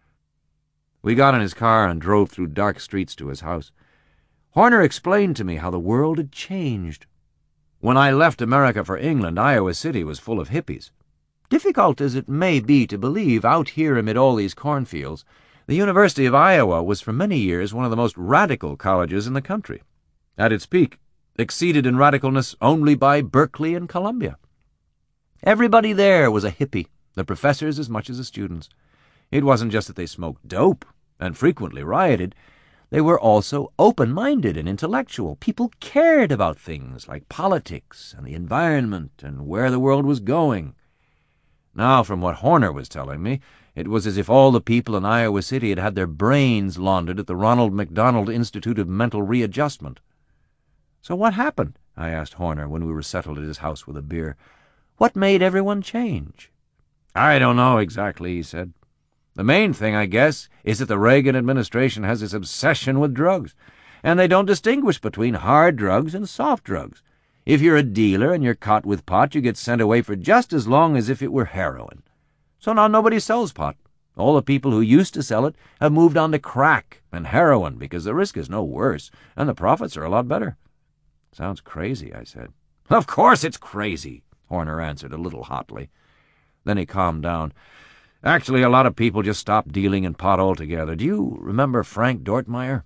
We got in his car and drove through dark streets to his house. Horner explained to me how the world had changed. When I left America for England, Iowa City was full of hippies. Difficult as it may be to believe, out here amid all these cornfields, the University of Iowa was for many years one of the most radical colleges in the country. At its peak, exceeded in radicalness only by Berkeley and Columbia. Everybody there was a hippie, the professors as much as the students. It wasn't just that they smoked dope and frequently rioted. They were also open-minded and intellectual. People cared about things like politics and the environment and where the world was going. Now, from what Horner was telling me, it was as if all the people in Iowa City had had their brains laundered at the Ronald McDonald Institute of Mental Readjustment. "So what happened?" I asked Horner when we were settled at his house with a beer. "What made everyone change?" "I don't know exactly," he said. "The main thing, I guess, is that the Reagan administration has this obsession with drugs, and they don't distinguish between hard drugs and soft drugs. If you're a dealer and you're caught with pot, you get sent away for just as long as if it were heroin. So now nobody sells pot. All the people who used to sell it have moved on to crack and heroin because the risk is no worse, and the profits are a lot better." "Sounds crazy," I said. "Of course it's crazy," Horner answered a little hotly. Then he calmed down. "Actually, a lot of people just stopped dealing in pot altogether. Do you remember Frank Dortmeyer?"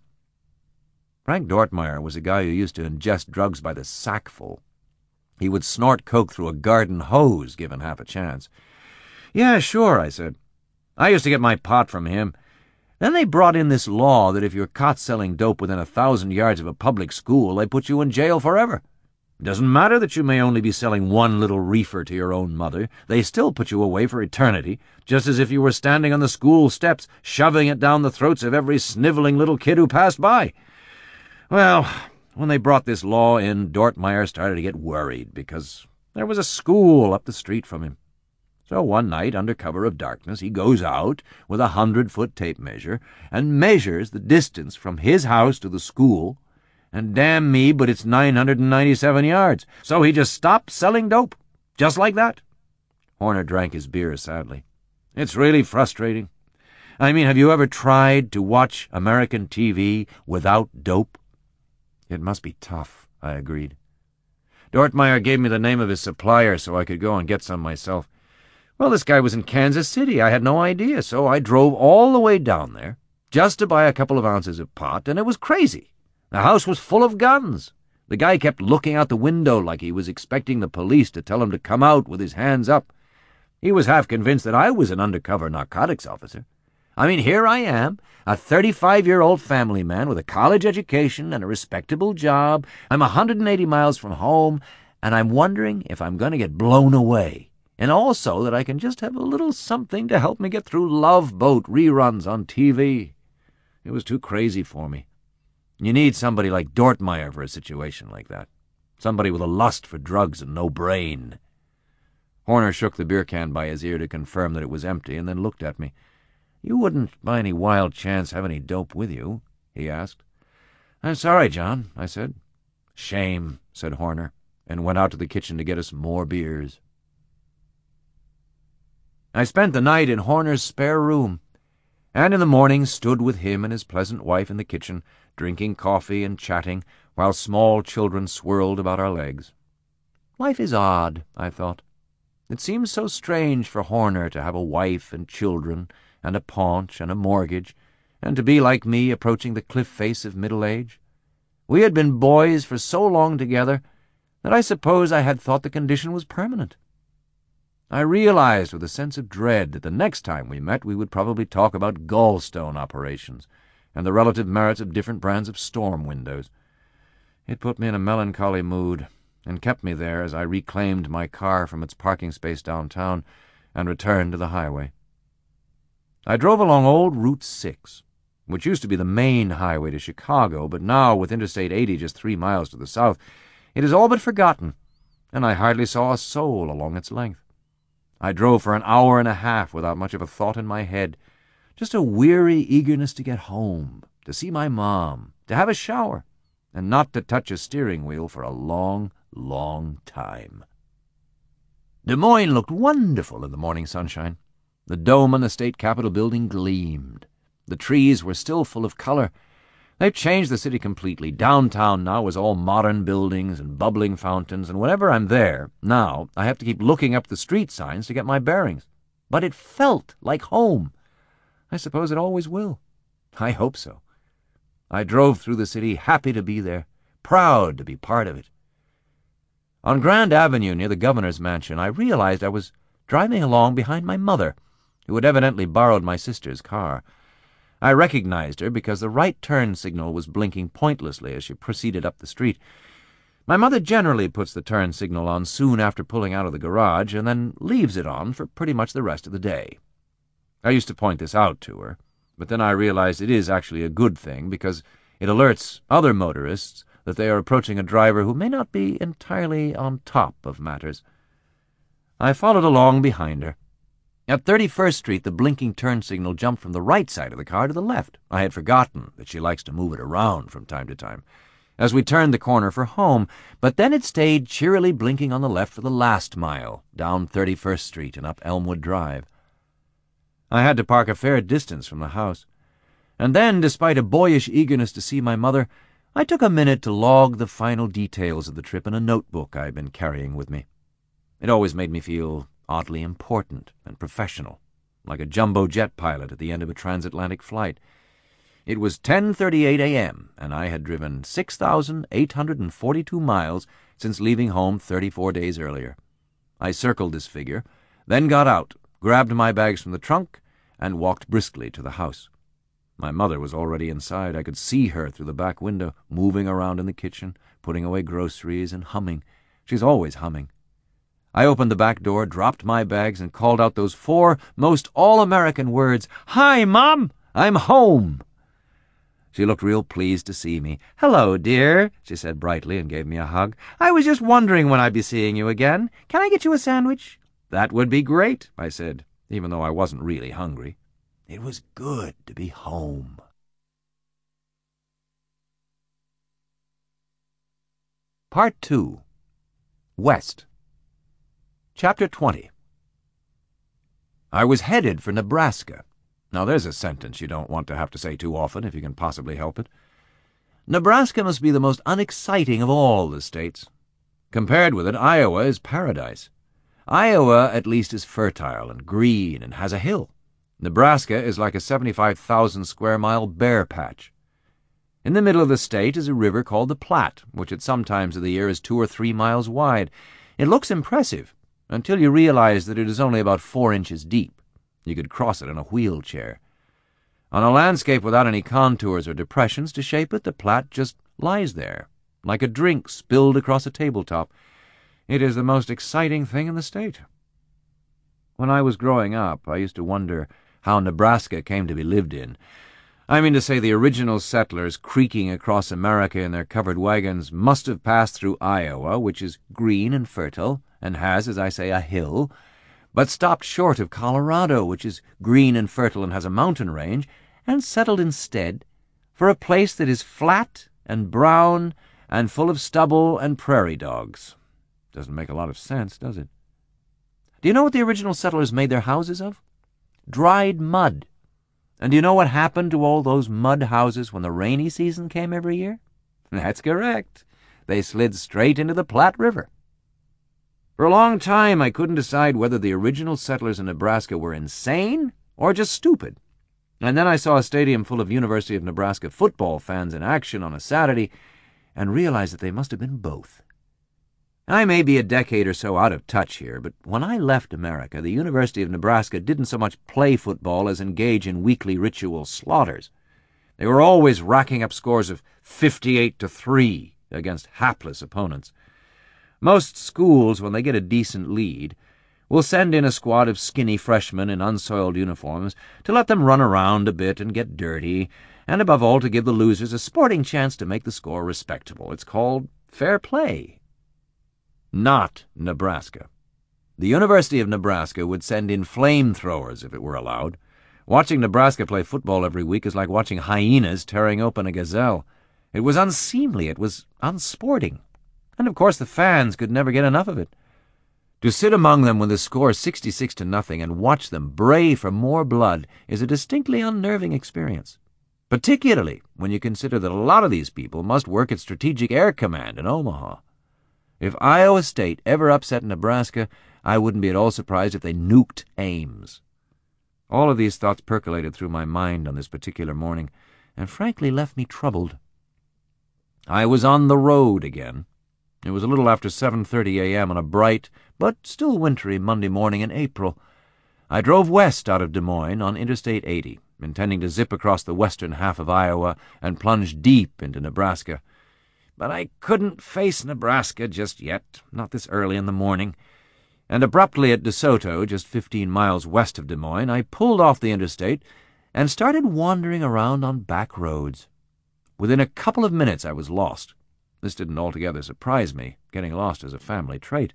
Frank Dortmeyer was a guy who used to ingest drugs by the sackful. He would snort coke through a garden hose, given half a chance. "Yeah, sure," I said. "I used to get my pot from him. Then they brought in this law that if you're caught selling dope within 1,000 yards of a public school, they put you in jail forever. It doesn't matter that you may only be selling one little reefer to your own mother. They still put you away for eternity, just as if you were standing on the school steps, shoving it down the throats of every sniveling little kid who passed by. Well, when they brought this law in, Dortmeyer started to get worried because there was a school up the street from him. So one night, under cover of darkness, he goes out with a 100-foot tape measure and measures the distance from his house to the school, and damn me, but it's 997 yards. So he just stopped selling dope, just like that." Horner drank his beer sadly. "It's really frustrating. I mean, have you ever tried to watch American TV without dope?" "It must be tough," I agreed. Dortmeyer gave me the name of his supplier so I could go and get some myself. Well, this guy was in Kansas City. I had no idea, so I drove all the way down there just to buy a couple of ounces of pot, and it was crazy. The house was full of guns. The guy kept looking out the window like he was expecting the police to tell him to come out with his hands up. He was half convinced that I was an undercover narcotics officer. I mean, here I am, a 35-year-old family man with a college education and a respectable job. I'm 180 miles from home, and I'm wondering if I'm going to get blown away, and also that I can just have a little something to help me get through Love Boat reruns on TV. It was too crazy for me. You need somebody like Dortmeyer for a situation like that. Somebody with a lust for drugs and no brain. Horner shook the beer can by his ear to confirm that it was empty, and then looked at me. "You wouldn't, by any wild chance, have any dope with you?" he asked. "I'm sorry, John," I said. "Shame," said Horner, and went out to the kitchen to get us more beers. I spent the night in Horner's spare room, and in the morning stood with him and his pleasant wife in the kitchen, drinking coffee and chatting, while small children swirled about our legs. Life is odd, I thought. It seems so strange for Horner to have a wife and children, and a paunch and a mortgage, and to be like me, approaching the cliff face of middle age. We had been boys for so long together that I suppose I had thought the condition was permanent. I realized with a sense of dread that the next time we met we would probably talk about gallstone operations and the relative merits of different brands of storm windows. It put me in a melancholy mood, and kept me there as I reclaimed my car from its parking space downtown and returned to the highway. I drove along old Route 6, which used to be the main highway to Chicago, but now, with Interstate 80 just 3 miles to the south, it is all but forgotten, and I hardly saw a soul along its length. I drove for an hour and a half without much of a thought in my head, just a weary eagerness to get home, to see my mom, to have a shower, and not to touch a steering wheel for a long, long time. Des Moines looked wonderful in the morning sunshine. The dome on the state capitol building gleamed. The trees were still full of color. They've changed the city completely. Downtown now is all modern buildings and bubbling fountains, and whenever I'm there, now, I have to keep looking up the street signs to get my bearings. But it felt like home. I suppose it always will. I hope so. I drove through the city, happy to be there, proud to be part of it. On Grand Avenue, near the governor's mansion, I realized I was driving along behind my mother, who had evidently borrowed my sister's car. I recognized her because the right turn signal was blinking pointlessly as she proceeded up the street. My mother generally puts the turn signal on soon after pulling out of the garage, and then leaves it on for pretty much the rest of the day. I used to point this out to her, but then I realized it is actually a good thing because it alerts other motorists that they are approaching a driver who may not be entirely on top of matters. I followed along behind her. At 31st Street, the blinking turn signal jumped from the right side of the car to the left. I had forgotten that she likes to move it around from time to time, as we turned the corner for home, but then it stayed cheerily blinking on the left for the last mile, down 31st Street and up Elmwood Drive. I had to park a fair distance from the house, and then, despite a boyish eagerness to see my mother, I took a minute to log the final details of the trip in a notebook I had been carrying with me. It always made me feel oddly important and professional, like a jumbo jet pilot at the end of a transatlantic flight. It was 10:38 a.m., and I had driven 6,842 miles since leaving home 34 days earlier. I circled this figure, then got out, grabbed my bags from the trunk, and walked briskly to the house. My mother was already inside. I could see her through the back window, moving around in the kitchen, putting away groceries and humming. She's always humming. I opened the back door, dropped my bags, and called out those 4 most all-American words, "Hi, Mom! I'm home!" She looked real pleased to see me. "Hello, dear," she said brightly and gave me a hug. "I was just wondering when I'd be seeing you again. Can I get you a sandwich?" "That would be great," I said, even though I wasn't really hungry. It was good to be home. Part 2. West. Chapter 20. I was headed for Nebraska. Now there's a sentence you don't want to have to say too often if you can possibly help it. Nebraska must be the most unexciting of all the states. Compared with it, Iowa is paradise. Iowa at least is fertile and green and has a hill. Nebraska is like a 75,000 square mile bare patch. In the middle of the state is a river called the Platte, which at some times of the year is 2 or 3 miles wide. It looks impressive until you realize that it is only about 4 inches deep. You could cross it in a wheelchair. On a landscape without any contours or depressions to shape it, the Platte just lies there, like a drink spilled across a tabletop. It is the most exciting thing in the state. When I was growing up, I used to wonder how Nebraska came to be lived in. I mean to say the original settlers creaking across America in their covered wagons must have passed through Iowa, which is green and fertile, and has, as I say, a hill, but stopped short of Colorado, which is green and fertile and has a mountain range, and settled instead for a place that is flat and brown and full of stubble and prairie dogs. Doesn't make a lot of sense, does it? Do you know what the original settlers made their houses of? Dried mud. And do you know what happened to all those mud houses when the rainy season came every year? That's correct. They slid straight into the Platte River. For a long time, I couldn't decide whether the original settlers in Nebraska were insane or just stupid. And then I saw a stadium full of University of Nebraska football fans in action on a Saturday and realized that they must have been both. I may be a decade or so out of touch here, but when I left America, the University of Nebraska didn't so much play football as engage in weekly ritual slaughters. They were always racking up scores of 58-3 against hapless opponents. Most schools, when they get a decent lead, will send in a squad of skinny freshmen in unsoiled uniforms to let them run around a bit and get dirty, and above all to give the losers a sporting chance to make the score respectable. It's called fair play. Not Nebraska. The University of Nebraska would send in flamethrowers if it were allowed. Watching Nebraska play football every week is like watching hyenas tearing open a gazelle. It was unseemly, it was unsporting. And of course the fans could never get enough of it. To sit among them with the score 66-0 and watch them bray for more blood is a distinctly unnerving experience, particularly when you consider that a lot of these people must work at Strategic Air Command in Omaha. If Iowa State ever upset Nebraska, I wouldn't be at all surprised if they nuked Ames. All of these thoughts percolated through my mind on this particular morning, and frankly left me troubled. I was on the road again. It was a little after 7:30 a.m. on a bright, but still wintry Monday morning in April. I drove west out of Des Moines on Interstate 80, intending to zip across the western half of Iowa and plunge deep into Nebraska. But I couldn't face Nebraska just yet, not this early in the morning, and abruptly at DeSoto, just 15 miles west of Des Moines, I pulled off the interstate and started wandering around on back roads. Within a couple of minutes I was lost. This didn't altogether surprise me. Getting lost is a family trait.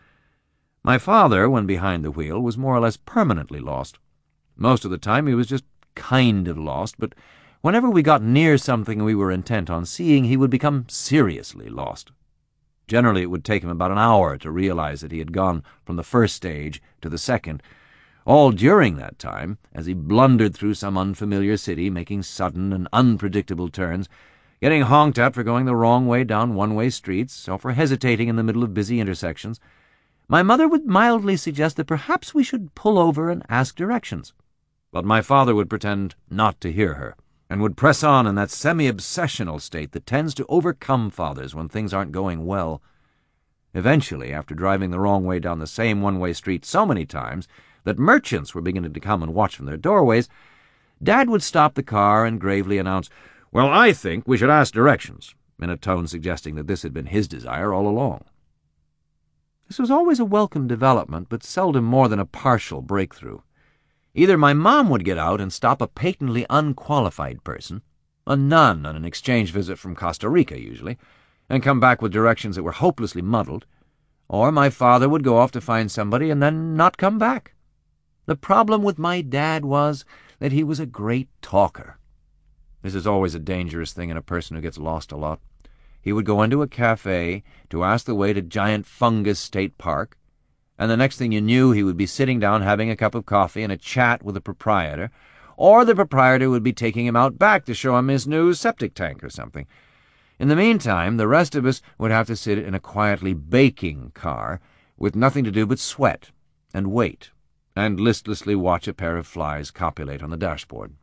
My father, when behind the wheel, was more or less permanently lost. Most of the time he was just kind of lost, but whenever we got near something we were intent on seeing, he would become seriously lost. Generally, it would take him about an hour to realize that he had gone from the first stage to the second. All during that time, as he blundered through some unfamiliar city, making sudden and unpredictable turns, getting honked at for going the wrong way down one-way streets, or for hesitating in the middle of busy intersections, my mother would mildly suggest that perhaps we should pull over and ask directions. But my father would pretend not to hear her, and would press on in that semi-obsessional state that tends to overcome fathers when things aren't going well. Eventually, after driving the wrong way down the same one-way street so many times that merchants were beginning to come and watch from their doorways, Dad would stop the car and gravely announce, "Well, I think we should ask directions," in a tone suggesting that this had been his desire all along. This was always a welcome development, but seldom more than a partial breakthrough. Either my mom would get out and stop a patently unqualified person, a nun on an exchange visit from Costa Rica usually, and come back with directions that were hopelessly muddled, or my father would go off to find somebody and then not come back. The problem with my dad was that he was a great talker. This is always a dangerous thing in a person who gets lost a lot. He would go into a cafe to ask the way to Giant Fungus State Park, and the next thing you knew he would be sitting down having a cup of coffee and a chat with the proprietor, or the proprietor would be taking him out back to show him his new septic tank or something. In the meantime, the rest of us would have to sit in a quietly baking car with nothing to do but sweat and wait and listlessly watch a pair of flies copulate on the dashboard.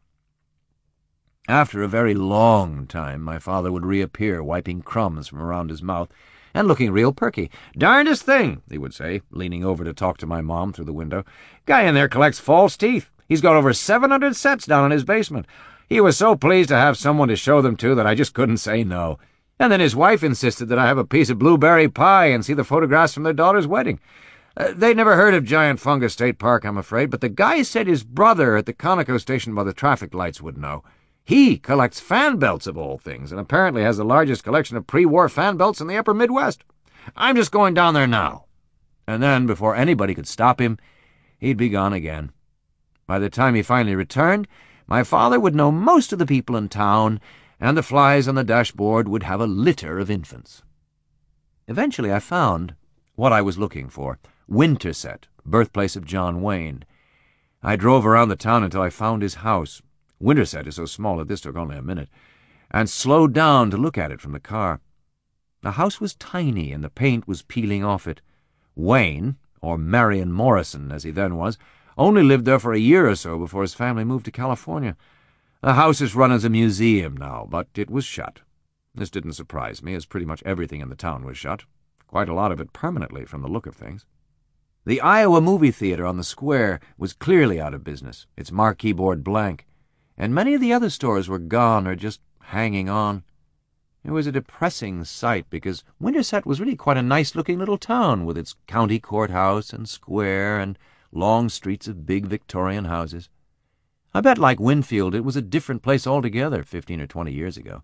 After a very long time, my father would reappear, wiping crumbs from around his mouth and looking real perky. "Darndest thing," he would say, leaning over to talk to my mom through the window. "Guy in there collects false teeth. He's got over 700 sets down in his basement. He was so pleased to have someone to show them to that I just couldn't say no. And then his wife insisted that I have a piece of blueberry pie and see the photographs from their daughter's wedding. They'd never heard of Giant Fungus State Park, I'm afraid, but the guy said his brother at the Conoco station by the traffic lights would know. He collects fan belts of all things, and apparently has the largest collection of pre-war fan belts in the upper Midwest. I'm just going down there now." And then, before anybody could stop him, he'd be gone again. By the time he finally returned, my father would know most of the people in town, and the flies on the dashboard would have a litter of infants. Eventually I found what I was looking for: Winterset, birthplace of John Wayne. I drove around the town until I found his house. Winterset is so small that this took only a minute, and slowed down to look at it from the car. The house was tiny, and the paint was peeling off it. Wayne, or Marion Morrison, as he then was, only lived there for a year or so before his family moved to California. The house is run as a museum now, but it was shut. This didn't surprise me, as pretty much everything in the town was shut, quite a lot of it permanently from the look of things. The Iowa movie theater on the square was clearly out of business, its marquee board blank, and many of the other stores were gone or just hanging on. It was a depressing sight, because Winterset was really quite a nice-looking little town, with its county courthouse and square and long streets of big Victorian houses. I bet, like Winfield, it was a different place altogether 15 or 20 years ago.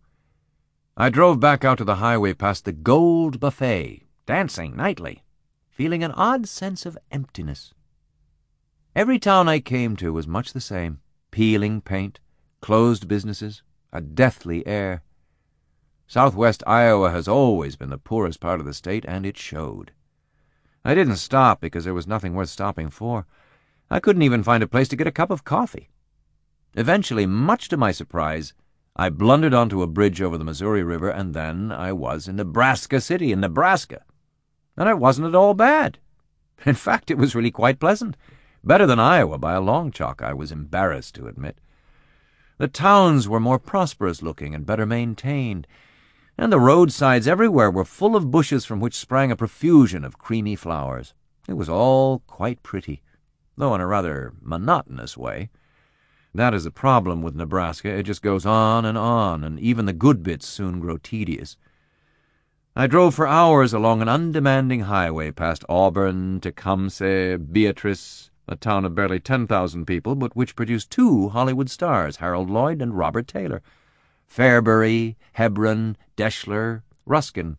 I drove back out to the highway past the Gold Buffet, dancing nightly, feeling an odd sense of emptiness. Every town I came to was much the same: peeling paint, closed businesses, a deathly air. Southwest Iowa has always been the poorest part of the state, and it showed. I didn't stop because there was nothing worth stopping for. I couldn't even find a place to get a cup of coffee. Eventually, much to my surprise, I blundered onto a bridge over the Missouri River, and then I was in Nebraska City, in Nebraska. And it wasn't at all bad. In fact, it was really quite pleasant. Better than Iowa by a long chalk, I was embarrassed to admit. The towns were more prosperous-looking and better maintained, and the roadsides everywhere were full of bushes from which sprang a profusion of creamy flowers. It was all quite pretty, though in a rather monotonous way. That is the problem with Nebraska. It just goes on, and even the good bits soon grow tedious. I drove for hours along an undemanding highway past Auburn, Tecumseh, Beatrice, a town of barely 10,000 people, but which produced 2 Hollywood stars, Harold Lloyd and Robert Taylor. Fairbury, Hebron, Deschler, Ruskin.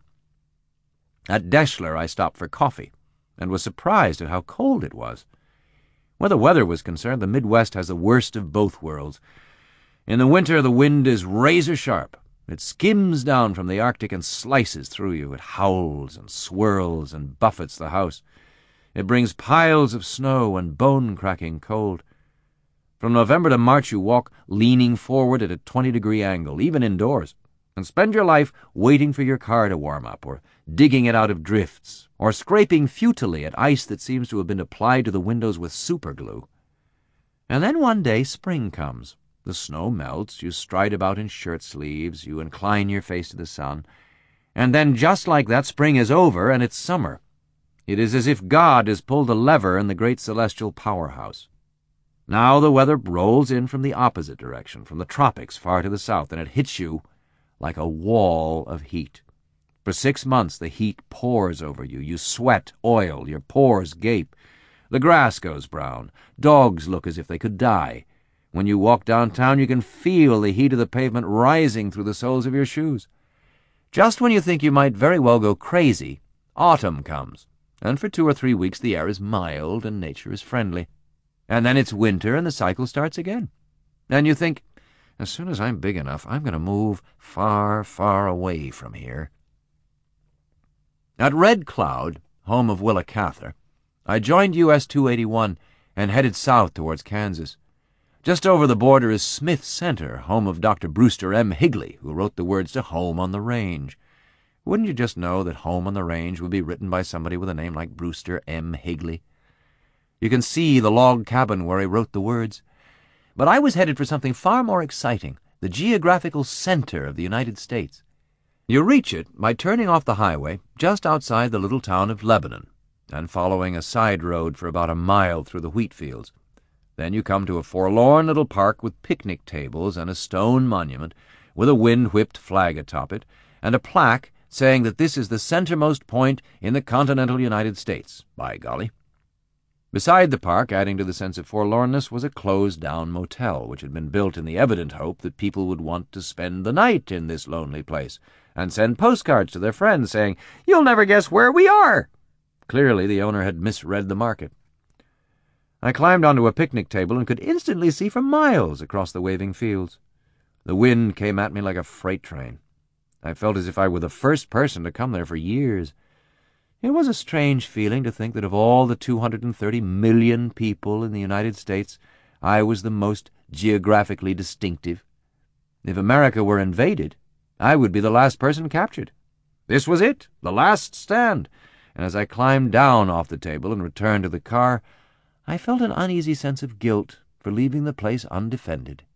At Deschler I stopped for coffee, and was surprised at how cold it was. Where the weather was concerned, the Midwest has the worst of both worlds. In the winter, the wind is razor-sharp. It skims down from the Arctic and slices through you. It howls and swirls and buffets the house. It brings piles of snow and bone-cracking cold. From November to March you walk leaning forward at a 20-degree angle, even indoors, and spend your life waiting for your car to warm up, or digging it out of drifts, or scraping futilely at ice that seems to have been applied to the windows with superglue. And then one day spring comes. The snow melts, you stride about in shirt-sleeves, you incline your face to the sun, and then just like that spring is over and it's summer. It is as if God has pulled a lever in the great celestial powerhouse. Now the weather rolls in from the opposite direction, from the tropics far to the south, and it hits you like a wall of heat. For 6 months the heat pours over you. You sweat oil, your pores gape. The grass goes brown. Dogs look as if they could die. When you walk downtown, you can feel the heat of the pavement rising through the soles of your shoes. Just when you think you might very well go crazy, autumn comes, and for 2 or 3 weeks the air is mild and nature is friendly. And then it's winter and the cycle starts again. And you think, as soon as I'm big enough, I'm going to move far, far away from here. At Red Cloud, home of Willa Cather, I joined US 281 and headed south towards Kansas. Just over the border is Smith Center, home of Dr. Brewster M. Higley, who wrote the words to Home on the Range. Wouldn't you just know that Home on the Range would be written by somebody with a name like Brewster M. Higley? You can see the log cabin where he wrote the words. But I was headed for something far more exciting, the geographical center of the United States. You reach it by turning off the highway just outside the little town of Lebanon and following a side road for about a mile through the wheat fields. Then you come to a forlorn little park with picnic tables and a stone monument with a wind-whipped flag atop it and a plaque saying that this is the centermost point in the continental United States, by golly. Beside the park, adding to the sense of forlornness, was a closed-down motel, which had been built in the evident hope that people would want to spend the night in this lonely place, and send postcards to their friends saying, "You'll never guess where we are!" Clearly the owner had misread the market. I climbed onto a picnic table and could instantly see for miles across the waving fields. The wind came at me like a freight train. I felt as if I were the first person to come there for years. It was a strange feeling to think that of all the 230 million people in the United States, I was the most geographically distinctive. If America were invaded, I would be the last person captured. This was it, the last stand, and as I climbed down off the table and returned to the car, I felt an uneasy sense of guilt for leaving the place undefended.